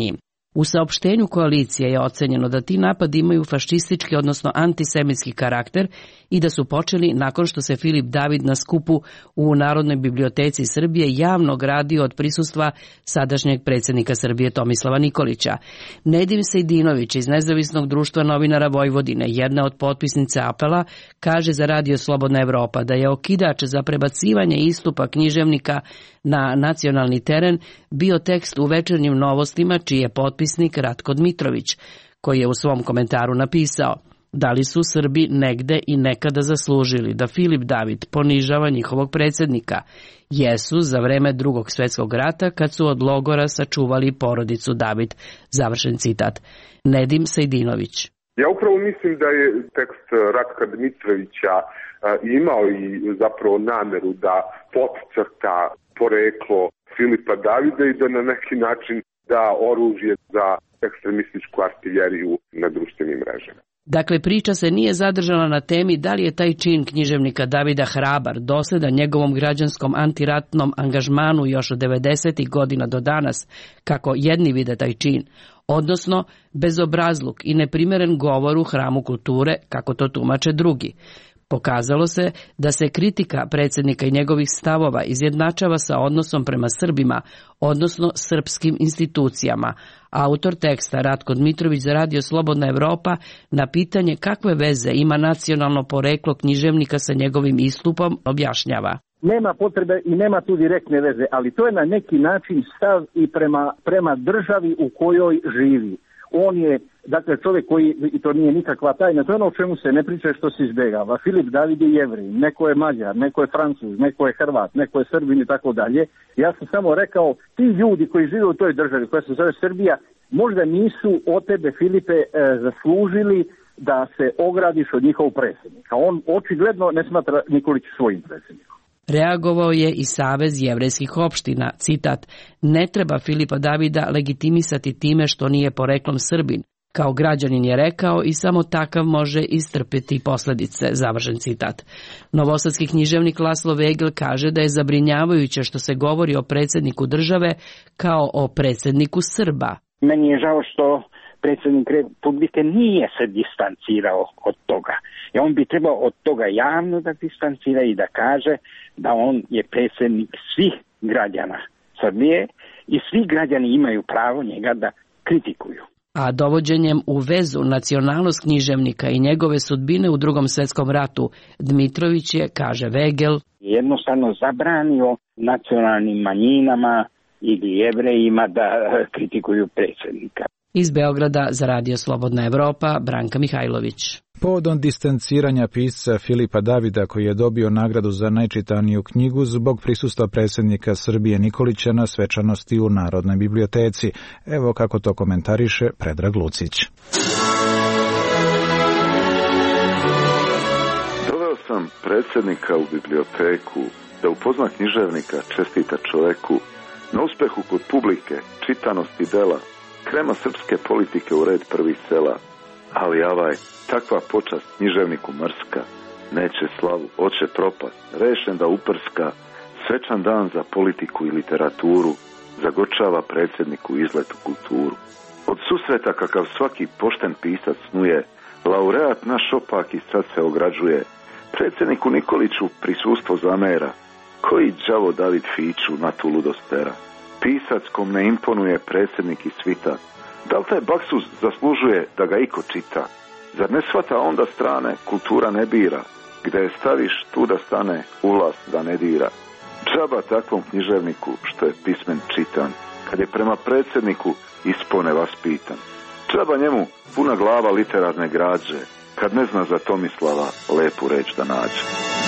U saopštenju koalicije je ocenjeno da ti napadi imaju fašistički, odnosno antisemitski karakter i da su počeli nakon što se Filip David na skupu u Narodnoj biblioteci Srbije javno gradio od prisustva sadašnjeg predsjednika Srbije Tomislava Nikolića. Nedim Sejdinović iz Nezavisnog društva novinara Vojvodine, jedna od potpisnice apela, kaže za Radio Slobodna Evropa da je okidač za prebacivanje istupa književnika na nacionalni teren bio tekst u Večernjim novostima čiji je potpisnik Ratko Dmitrović, koji je u svom komentaru napisao: da li su Srbi negde i nekada zaslužili da Filip David ponižava njihovog predsjednika? Jesu za vreme Drugog svjetskog rata kad su od logora sačuvali porodicu David. Završen citat. Nedim Sejdinović. Ja upravo mislim da je tekst Ratka Dmitrovića imao i zapravo nameru da podcrta poreklo Filipa Davida i da na neki način da oružje za ekstremističku artiljeriju na društvenim mrežama. Dakle, priča se nije zadržala na temi da li je taj čin književnika Davida hrabar, dosledan njegovom građanskom antiratnom angažmanu još od 90. godina do danas, kako jedni vide taj čin, odnosno bezobrazluk i neprimeren govor u hramu kulture, kako to tumače drugi. Pokazalo se da se kritika predsjednika i njegovih stavova izjednačava sa odnosom prema Srbima, odnosno srpskim institucijama. Autor teksta Ratko Dmitrović za Radio Slobodna Evropa na pitanje kakve veze ima nacionalno poreklo književnika sa njegovim istupom objašnjava. Nema potrebe i nema tu direktne veze, ali to je na neki način stav i prema državi u kojoj živi. On je, dakle, čovjek koji, i to nije nikakva tajna, to je ono o čemu se ne priča što se izbjegava. Filip David je Jevrin, neko je Mađar, neko je Francuz, neko je Hrvat, neko je Srbin i tako dalje. Ja sam samo rekao, ti ljudi koji žive u toj državi koja se zove Srbija, možda nisu od tebe, Filipe, zaslužili da se ogradiš od njihovog predsjednika. On očigledno ne smatra Nikolić svojim predsjednikom. Reagovao je i Savez jevrejskih opština, citat: ne treba Filipa Davida legitimisati time što nije poreklom Srbin. Kao građanin je rekao i samo takav može istrpiti posljedice, završen citat. Novosadski književnik Laslo Vegel kaže da je zabrinjavajuće što se govori o predsjedniku države kao o predsjedniku Srba. Meni je žao što predsjednik Republike nije se distancirao od toga. I on bi trebao od toga javno da distancira i da kaže da on je predsjednik svih građana Srbije i svi građani imaju pravo njega da kritikuju. A dovođenjem u vezu nacionalnost književnika i njegove sudbine u Drugom svjetskom ratu, Dmitrović je, kaže Vegel, jednostavno zabranio nacionalnim manjinama ili Jevrejima da kritikuju predsjednika. Iz Beograda za Radio Slobodna Evropa, Branka Mihajlović. Povodom distanciranja pisca Filipa Davida, koji je dobio nagradu za najčitaniju knjigu zbog prisustva predsjednika Srbije Nikolića na svečanosti u Narodnoj biblioteci. Evo kako to komentariše Predrag Lucić. Doveo sam predsjednika u biblioteku da upozna književnika, čestita čoveku na uspehu kod publike, čitanosti dela, krema srpske politike u red prvih sela, ali takva počast književniku mrska, neće slavu, oće propast, rešen da uprska, svečan dan za politiku i literaturu, zagočava predsjedniku izlet u kulturu. Od susreta kakav svaki pošten pisac snuje, laureat naš opak i sad se ograđuje, predsjedniku Nikoliću prisustvo zamera, koji đavo David Fiću na tu ludostera. Pisac kom ne imponuje predsjednik i svita, da li taj baksuz zaslužuje da ga iko čita? Zar ne shvata onda strane, kultura ne bira, gde je staviš tu da stane, u vlast da ne dira. Džaba takvom književniku što je pismen čitan, kad je prema predsjedniku ispone vaspitan. Džaba njemu puna glava literarne građe, kad ne zna za Tomislava lepu reč da nađe.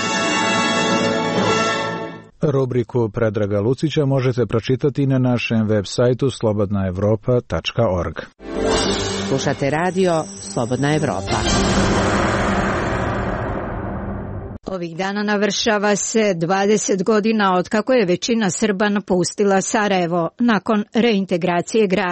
Rubriku Predraga Lucića možete pročitati na našem web sajtu slobodnaevropa.org. Slušate radio Slobodna Evropa. Ovih dana navršava se 20 godina od kako je većina Srba napustila Sarajevo nakon reintegracije grada.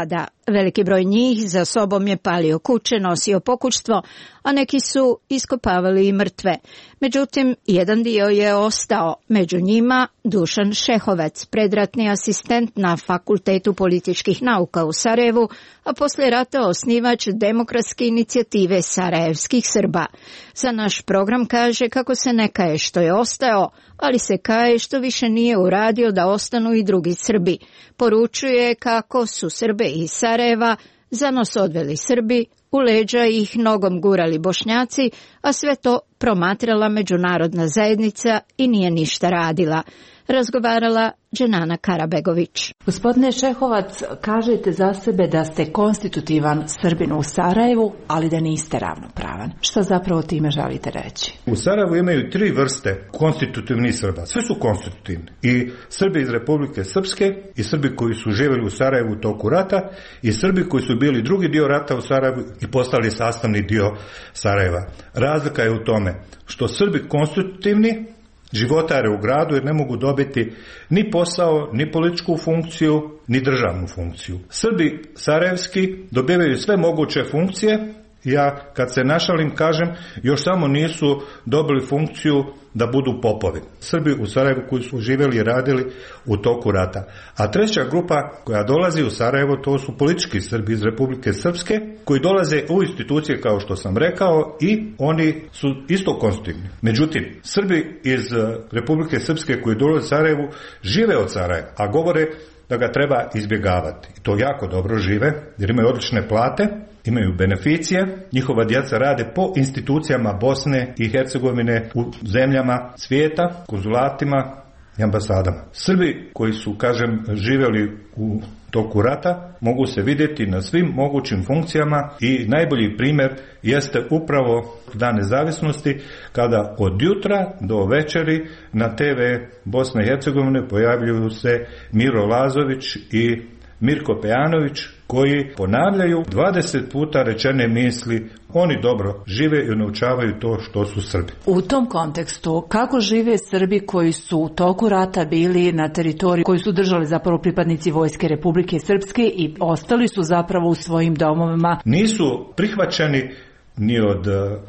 Veliki broj njih za sobom je palio kuće, nosio pokućstvo, a neki su iskopavali i mrtve. Međutim, jedan dio je ostao, među njima Dušan Šehovec, predratni asistent na Fakultetu političkih nauka u Sarajevu, a poslije rata osnivač Demokratske inicijative sarajevskih Srba. Za naš program kaže kako se ne kaje što je ostao, ali se kaje što više nije uradio da ostanu i drugi Srbi. Poručuje kako su Srbe iz Sarajeva za nos odveli Srbi, u leđa ih nogom gurali Bošnjaci, a sve to promatrala međunarodna zajednica i nije ništa radila. Razgovarala Dženana Karabegović. Gospodine Šehovac, kažete za sebe da ste konstitutivan Srbin u Sarajevu, ali da niste ravnopravan. Što zapravo time želite reći? U Sarajevu imaju 3 vrste konstitutivnih Srba. Sve su konstitutivni. I Srbi iz Republike Srpske, i Srbi koji su živjeli u Sarajevu u toku rata, i Srbi koji su bili drugi dio rata u Sarajevu i postali sastavni dio Sarajeva. Razlika je u tome što Srbi konstitutivni životare u gradu jer ne mogu dobiti ni posao, ni političku funkciju, ni državnu funkciju. Srbi sarajevski dobivaju sve moguće funkcije. Ja kad se našalim kažem još samo nisu dobili funkciju da budu popovi. Srbi u Sarajevu koji su živjeli i radili u toku rata. A treća grupa koja dolazi u Sarajevo to su politički Srbi iz Republike Srpske koji dolaze u institucije kao što sam rekao i oni su isto konstitutivni. Međutim, Srbi iz Republike Srpske koji dolaze u Sarajevu žive od Sarajeva, a govore da ga treba izbjegavati. I to jako dobro žive jer imaju odlične plate, imaju beneficije, njihova djeca rade po institucijama Bosne i Hercegovine u zemljama svijeta, konzulatima i ambasadama. Srbi koji su, kažem, živjeli u toku rata mogu se vidjeti na svim mogućim funkcijama i najbolji primjer jeste upravo Dan nezavisnosti kada od jutra do večeri na TV Bosne i Hercegovine pojavljuju se Miro Lazović i Mirko Pejanović koji ponavljaju 20 puta rečene misli, oni dobro žive i naučavaju to što su Srbi. U tom kontekstu, kako žive Srbi koji su u toku rata bili na teritoriji, koji su držali zapravo pripadnici Vojske Republike Srpske i ostali su zapravo u svojim domovima? Nisu prihvaćeni ni od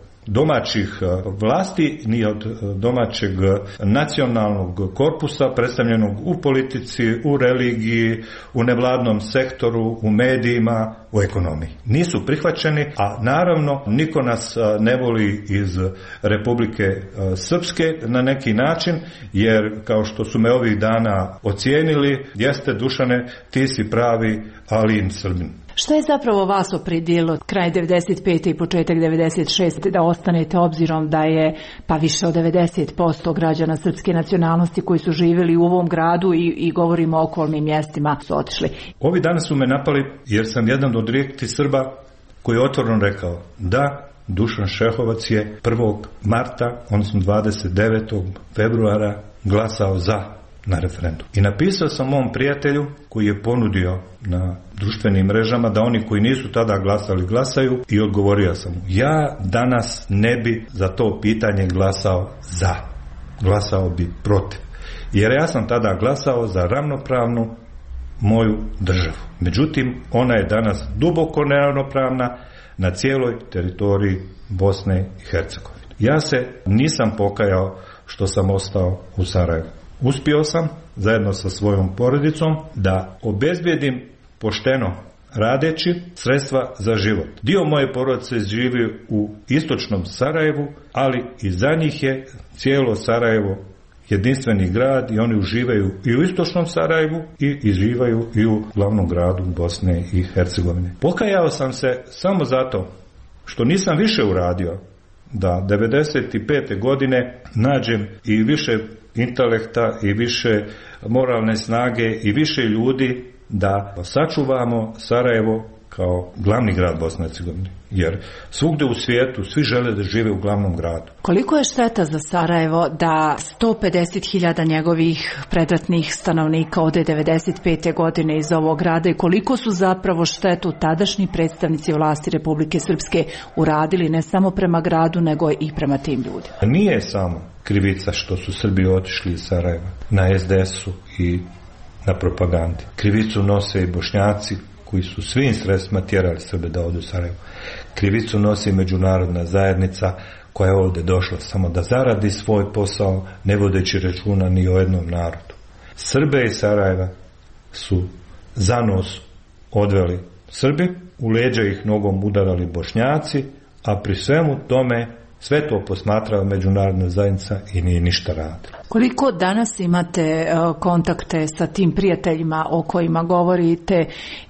domaćih vlasti, ni od domaćeg nacionalnog korpusa predstavljenog u politici, u religiji, u nevladnom sektoru, u medijima, u ekonomiji. Nisu prihvaćeni, a naravno niko nas ne voli iz Republike Srpske na neki način, jer kao što su me ovih dana ocijenili, jeste Dušane, ti si pravi Alijin Srbin. Što je zapravo vas opredijelilo kraj 95. i početak 96. da ostanete obzirom da je pa više od 90% građana srpske nacionalnosti koji su živjeli u ovom gradu i govorimo o okolnim mjestima su otišli? Ovi dana su me napali jer sam jedan od rijetkih Srba koji je otvoreno rekao da Dušan Šehovac je 1. marta, odnosno 29. februara glasao za na referendum. I napisao sam mom prijatelju koji je ponudio na društvenim mrežama da oni koji nisu tada glasali glasaju i odgovorio sam mu, ja danas ne bi za to pitanje glasao za. Glasao bi protiv. Jer ja sam tada glasao za ravnopravnu moju državu. Međutim, ona je danas duboko neravnopravna na cijeloj teritoriji Bosne i Hercegovine. Ja se nisam pokajao što sam ostao u Sarajevu. Uspio sam, zajedno sa svojom porodicom, da obezbijedim pošteno radeći sredstva za život. Dio moje porodice živi u istočnom Sarajevu, ali i za njih je cijelo Sarajevo jedinstveni grad i oni uživaju i u istočnom Sarajevu i živaju i u glavnom gradu Bosne i Hercegovine. Pokajao sam se samo zato što nisam više uradio da 95. godine nađem i više intelekta i više moralne snage i više ljudi da sačuvamo Sarajevo kao glavni grad Bosne i Hercegovine. Jer svugdje u svijetu svi žele da žive u glavnom gradu. Koliko je šteta za Sarajevo da 150.000 njegovih predratnih stanovnika ode 95. godine iz ovog grada i koliko su zapravo štetu tadašnji predstavnici vlasti Republike Srpske uradili ne samo prema gradu nego i prema tim ljudima? Nije samo krivica što su Srbi otišli iz Sarajeva na SDS-u i na propagandi. Krivicu nose i Bošnjaci koji su svim sredstvima tjerali Srbe da odu u Sarajevo. Krivicu nosi međunarodna zajednica koja je ovdje došla samo da zaradi svoj posao, ne vodeći računa ni o jednom narodu. Srbe iz Sarajeva su za nos odveli Srbi, u leđa ih nogom udarali Bošnjaci, a pri svemu tome sve to posmatrala međunarodna zajednica i nije ništa radila. Koliko danas imate kontakte sa tim prijateljima o kojima govorite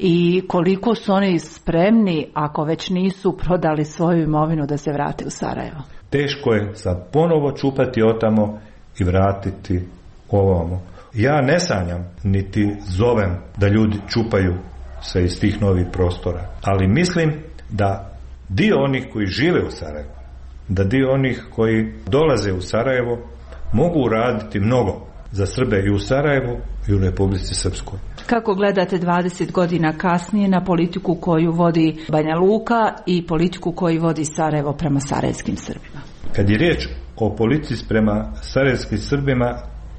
i koliko su oni spremni, ako već nisu prodali svoju imovinu, da se vrate u Sarajevo? Teško je sad ponovo čupati otamo i vratiti ovamo. Ja ne sanjam, niti zovem da ljudi čupaju se iz tih novih prostora, ali mislim da dio onih koji žive u Sarajevu, da dio onih koji dolaze u Sarajevo mogu uraditi mnogo za Srbe i u Sarajevu i u Republici Srpskoj. Kako gledate 20 godina kasnije na politiku koju vodi Banja Luka i politiku koju vodi Sarajevo prema sarajevskim Srbima? Kad je riječ o politici prema sarajevskim Srbima,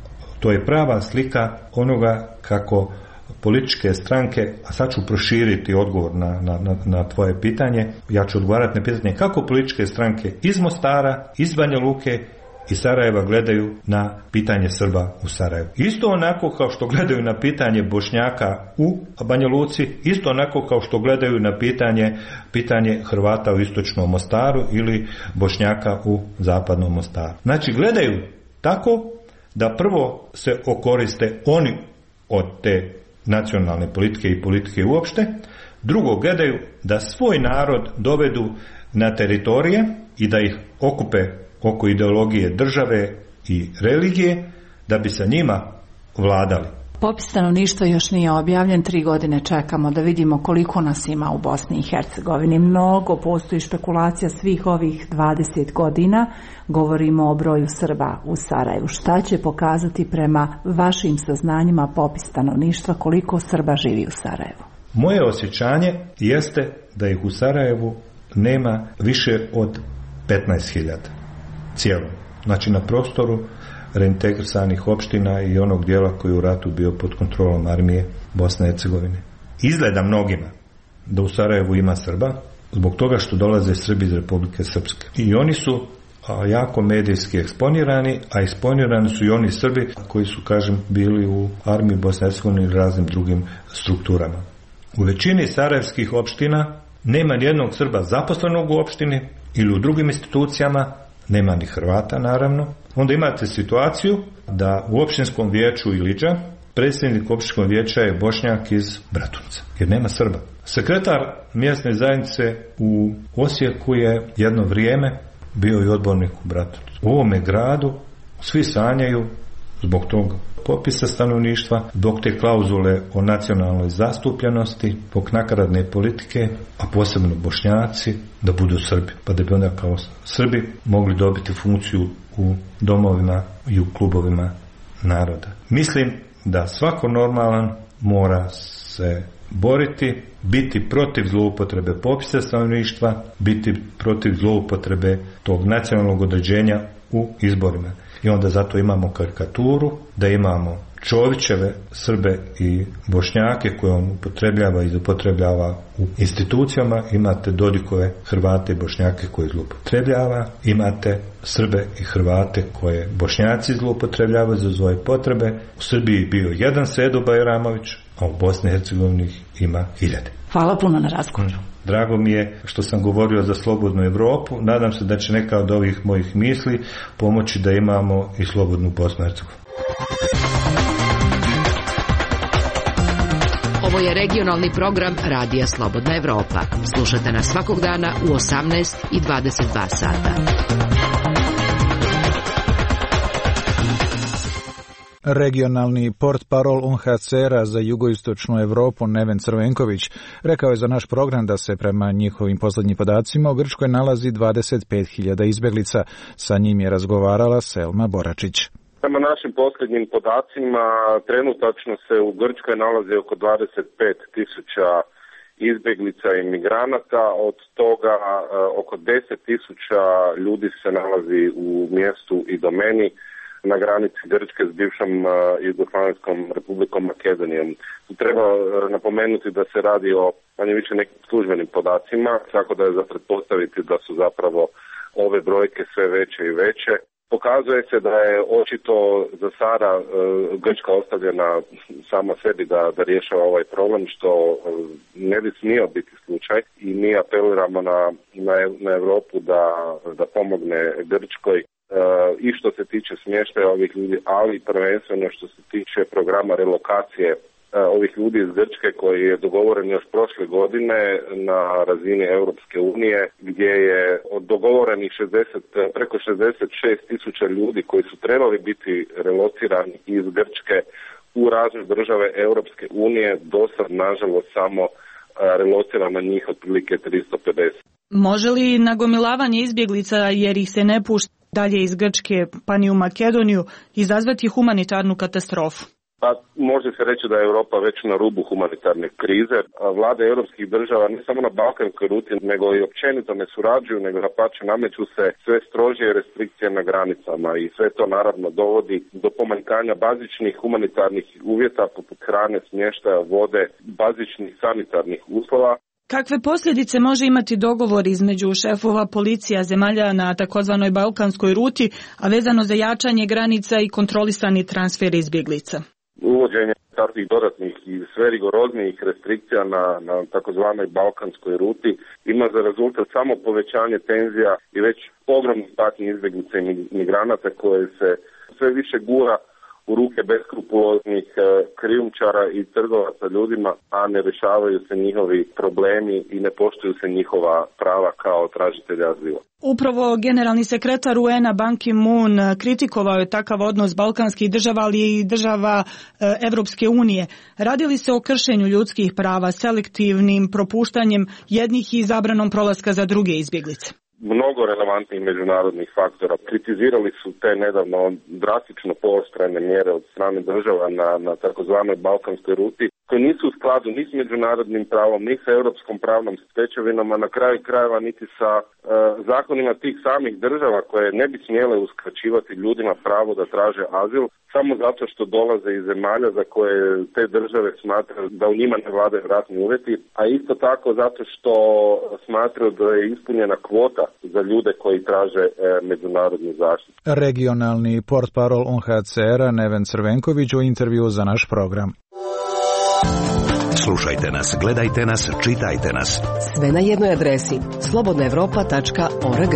to je prava slika onoga kako političke stranke, a sad ću proširiti odgovor na tvoje pitanje, ja ću odgovarati na pitanje kako političke stranke iz Mostara, iz Banja Luke i Sarajeva gledaju na pitanje Srba u Sarajevu. Isto onako kao što gledaju na pitanje Bošnjaka u Banja Luci, isto onako kao što gledaju na pitanje Hrvata u istočnom Mostaru ili Bošnjaka u zapadnom Mostaru. Znači gledaju tako da prvo se okoriste oni od te nacionalne politike i politike uopšte, drugo gledaju da svoj narod dovedu na teritorije i da ih okupe oko ideologije države i religije, da bi sa njima vladali. Popis stanovništva još nije objavljen, 3 godine čekamo da vidimo koliko nas ima u Bosni i Hercegovini. Mnogo postoji špekulacija svih ovih 20 godina, govorimo o broju Srba u Sarajevu. Šta će pokazati prema vašim saznanjima popis stanovništva, koliko Srba živi u Sarajevu? Moje osjećanje jeste da ih u Sarajevu nema više od 15.000 cijelom. Znači na prostoru reintegrisanih opština i onog dijela koji je u ratu bio pod kontrolom armije Bosne i Hercegovine. Izgleda mnogima da u Sarajevu ima Srba zbog toga što dolaze Srbi iz Republike Srpske. I oni su jako medijski eksponirani, a eksponirani su i oni Srbi koji su, kažem, bili u armiji Bosne i Hercegovine i raznim drugim strukturama. U većini sarajevskih opština nema nijednog Srba zaposlenog u opštini ili u drugim institucijama, nema ni Hrvata naravno. Onda imate situaciju da u opštinskom vijeću Iliđa predsjednik opštinskog vijeća je Bošnjak iz Bratunca, jer nema Srba. Sekretar mjesne zajednice u Osijeku je jedno vrijeme bio i odbornik u Bratuncu. U ovome gradu svi sanjaju zbog tog popisa stanovništva, zbog te klauzule o nacionalnoj zastupljenosti, zbog nakaradne politike, a posebno Bošnjaci, da budu Srbi, pa da bi onda kao Srbi mogli dobiti funkciju u domovima i u klubovima naroda. Mislim da svako normalan mora se boriti, biti protiv zloupotrebe popisa stanovništva, biti protiv zloupotrebe tog nacionalnog određenja u izborima. I onda zato imamo karikaturu da imamo Čovićeve Srbe i Bošnjake koje on upotrebljava i zloupotrebljava u institucijama, imate Dodikove Hrvate i Bošnjake koje zloupotrebljava, imate Srbe i Hrvate koje Bošnjaci zloupotrebljavaju za svoje potrebe. U Srbiji bio jedan Sedo Bajramović, a u Bosni i Hercegovini ima 1000. Hvala puno na razgovoru. Drago mi je što sam govorio za slobodnu Europu. Nadam se da će neka od ovih mojih misli pomoći da imamo i slobodnu Bosnu i Hercegovinu. Ovo je regionalni program Radija Slobodna Evropa. Slušate nas svakog dana u 18 i 22 sata. Regionalni portparol UNHCR-a za jugoistočnu Europu Neven Crvenković rekao je za naš program da se prema njihovim posljednjim podacima u Grčkoj nalazi 25.000 izbjeglica. Sa njim je razgovarala Selma Boračić. Prema našim posljednjim podacima trenutačno se u Grčkoj nalazi oko 25.000 izbjeglica i migranata, od toga oko 10.000 ljudi se nalazi u mjestu Idomeni na granici Grčke s bivšom Jugoslavenskom republikom Makedonijom. Treba napomenuti da se radi o manje više nekim službenim podacima, tako da je za pretpostaviti da su zapravo ove brojke sve veće i veće. Pokazuje se da je očito za sada Grčka ostavljena sama sebi da rješava ovaj problem, što ne bi smio biti slučaj i mi apeliramo na Europu da pomogne Grčkoj i što se tiče smještaja ovih ljudi, ali prvenstveno što se tiče programa relokacije ovih ljudi iz Grčke koji je dogovoren još prošle godine na razini Europske unije, gdje je od dogovorenih preko 66.000 ljudi koji su trebali biti relocirani iz Grčke u razne države Europske unije, do sad nažalost samo relocirano njih otprilike 350. Može li nagomilavanje izbjeglica, jer ih se ne pušta dalje iz Grčke pa ni u Makedoniju, izazvati humanitarnu katastrofu? Pa može se reći da je Europa već na rubu humanitarne krize. Vlade europskih država ne samo na balkanskoj ruti, nego i općenito ne surađuju, nego napače nameću se sve strožije restrikcije na granicama i sve to naravno dovodi do pomanjkanja bazičnih humanitarnih uvjeta poput hrane, smještaja, vode, bazičnih sanitarnih uslova. Kakve posljedice može imati dogovor između šefova policija zemalja na takozvanoj balkanskoj ruti, a vezano za jačanje granica i kontrolisani transfer izbjeglica? Uvođenje takvih dodatnih i sve rigoroznijih restrikcija na takozvanoj balkanskoj ruti ima za rezultat samo povećanje tenzija i već ogromnih patnji izbjeglica i migranata koje se sve više gura u ruke beskrupuloznih krijumčara i trgovaca ljudima, a ne rješavaju se njihovi problemi i ne poštuju se njihova prava kao tražitelja azila. Upravo generalni sekretar UN-a Ban Ki-moon kritikovao je takav odnos balkanskih država, ali i država Evropske unije. Radi li se o kršenju ljudskih prava, selektivnim propuštanjem jednih i zabranom prolaska za druge izbjeglice? Mnogo relevantnih međunarodnih faktora. Kritizirali su te nedavno drastično pooštrene mjere od strane država na takozvanoj balkanskoj ruti, koje nisu u skladu ni s međunarodnim pravom, ni sa europskom pravnom stečevinom, a na kraju krajeva niti sa zakonima tih samih država koje ne bi smjele uskraćivati ljudima pravo da traže azil, samo zato što dolaze iz zemalja za koje te države smatraju da u njima ne vladaju ratni uvjeti, a isto tako zato što smatraju da je ispunjena kvota za ljude koji traže međunarodnu zaštitu. Regionalni portparol UNHCR-a Neven Crvenković u intervju za naš program. Slušajte nas, gledajte nas, čitajte nas. Sve na jednoj adresi slobodnaevropa.org.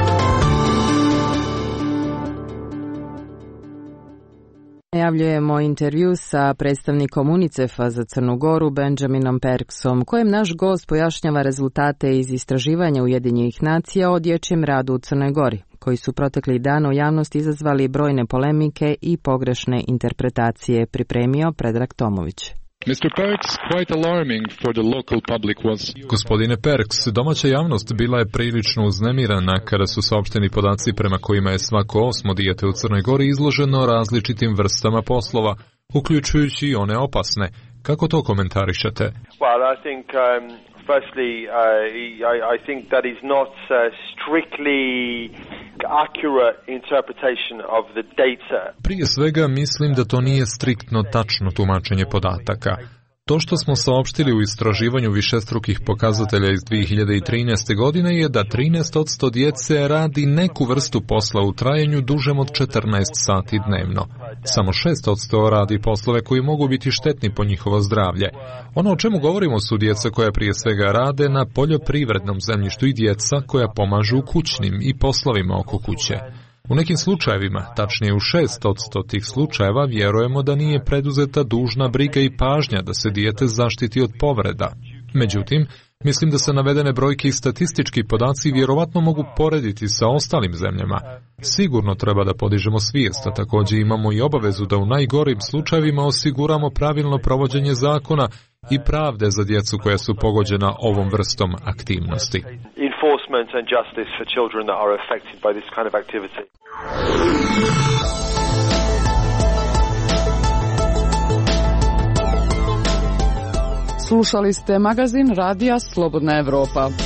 Najavljujemo intervju sa predstavnikom UNICEF-a za Crnu Goru Benjaminom Perksom, kojem naš gost pojašnjava rezultate iz istraživanja Ujedinjenih nacija o dječjem radu u Crnoj Gori, koji su proteklih dana u javnosti izazvali brojne polemike i pogrešne interpretacije, pripremio Predrag Tomović. Gospodine Perks, domaća javnost bila je prilično uznemirana kada su saopšteni podaci prema kojima je svako 8. dijete u Crnoj Gori izloženo različitim vrstama poslova, uključujući i one opasne. Kako to komentarišete? Firstly, I think that is not strictly accurate interpretation of the data. Prije svega mislim da to nije striktno tačno tumačenje podataka. To što smo saopštili u istraživanju višestrukih pokazatelja iz 2013. godine je da 13% djece radi neku vrstu posla u trajanju dužem od 14 sati dnevno. Samo 6% radi poslove koji mogu biti štetni po njihovo zdravlje. Ono o čemu govorimo su djeca koja prije svega rade na poljoprivrednom zemljištu i djeca koja pomažu u kućnim i poslovima oko kuće. U nekim slučajevima, tačnije u 6% tih slučajeva, vjerujemo da nije preduzeta dužna briga i pažnja da se dijete zaštiti od povreda. Međutim, mislim da se navedene brojke i statistički podaci vjerovatno mogu porediti sa ostalim zemljama. Sigurno treba da podižemo svijest, a također imamo i obavezu da u najgorim slučajevima osiguramo pravilno provođenje zakona i pravde za djecu koja su pogođena ovom vrstom aktivnosti. Enforcement and justice for children that are affected by this kind of activity. Slušali ste magazin Radija Slobodna Evropa.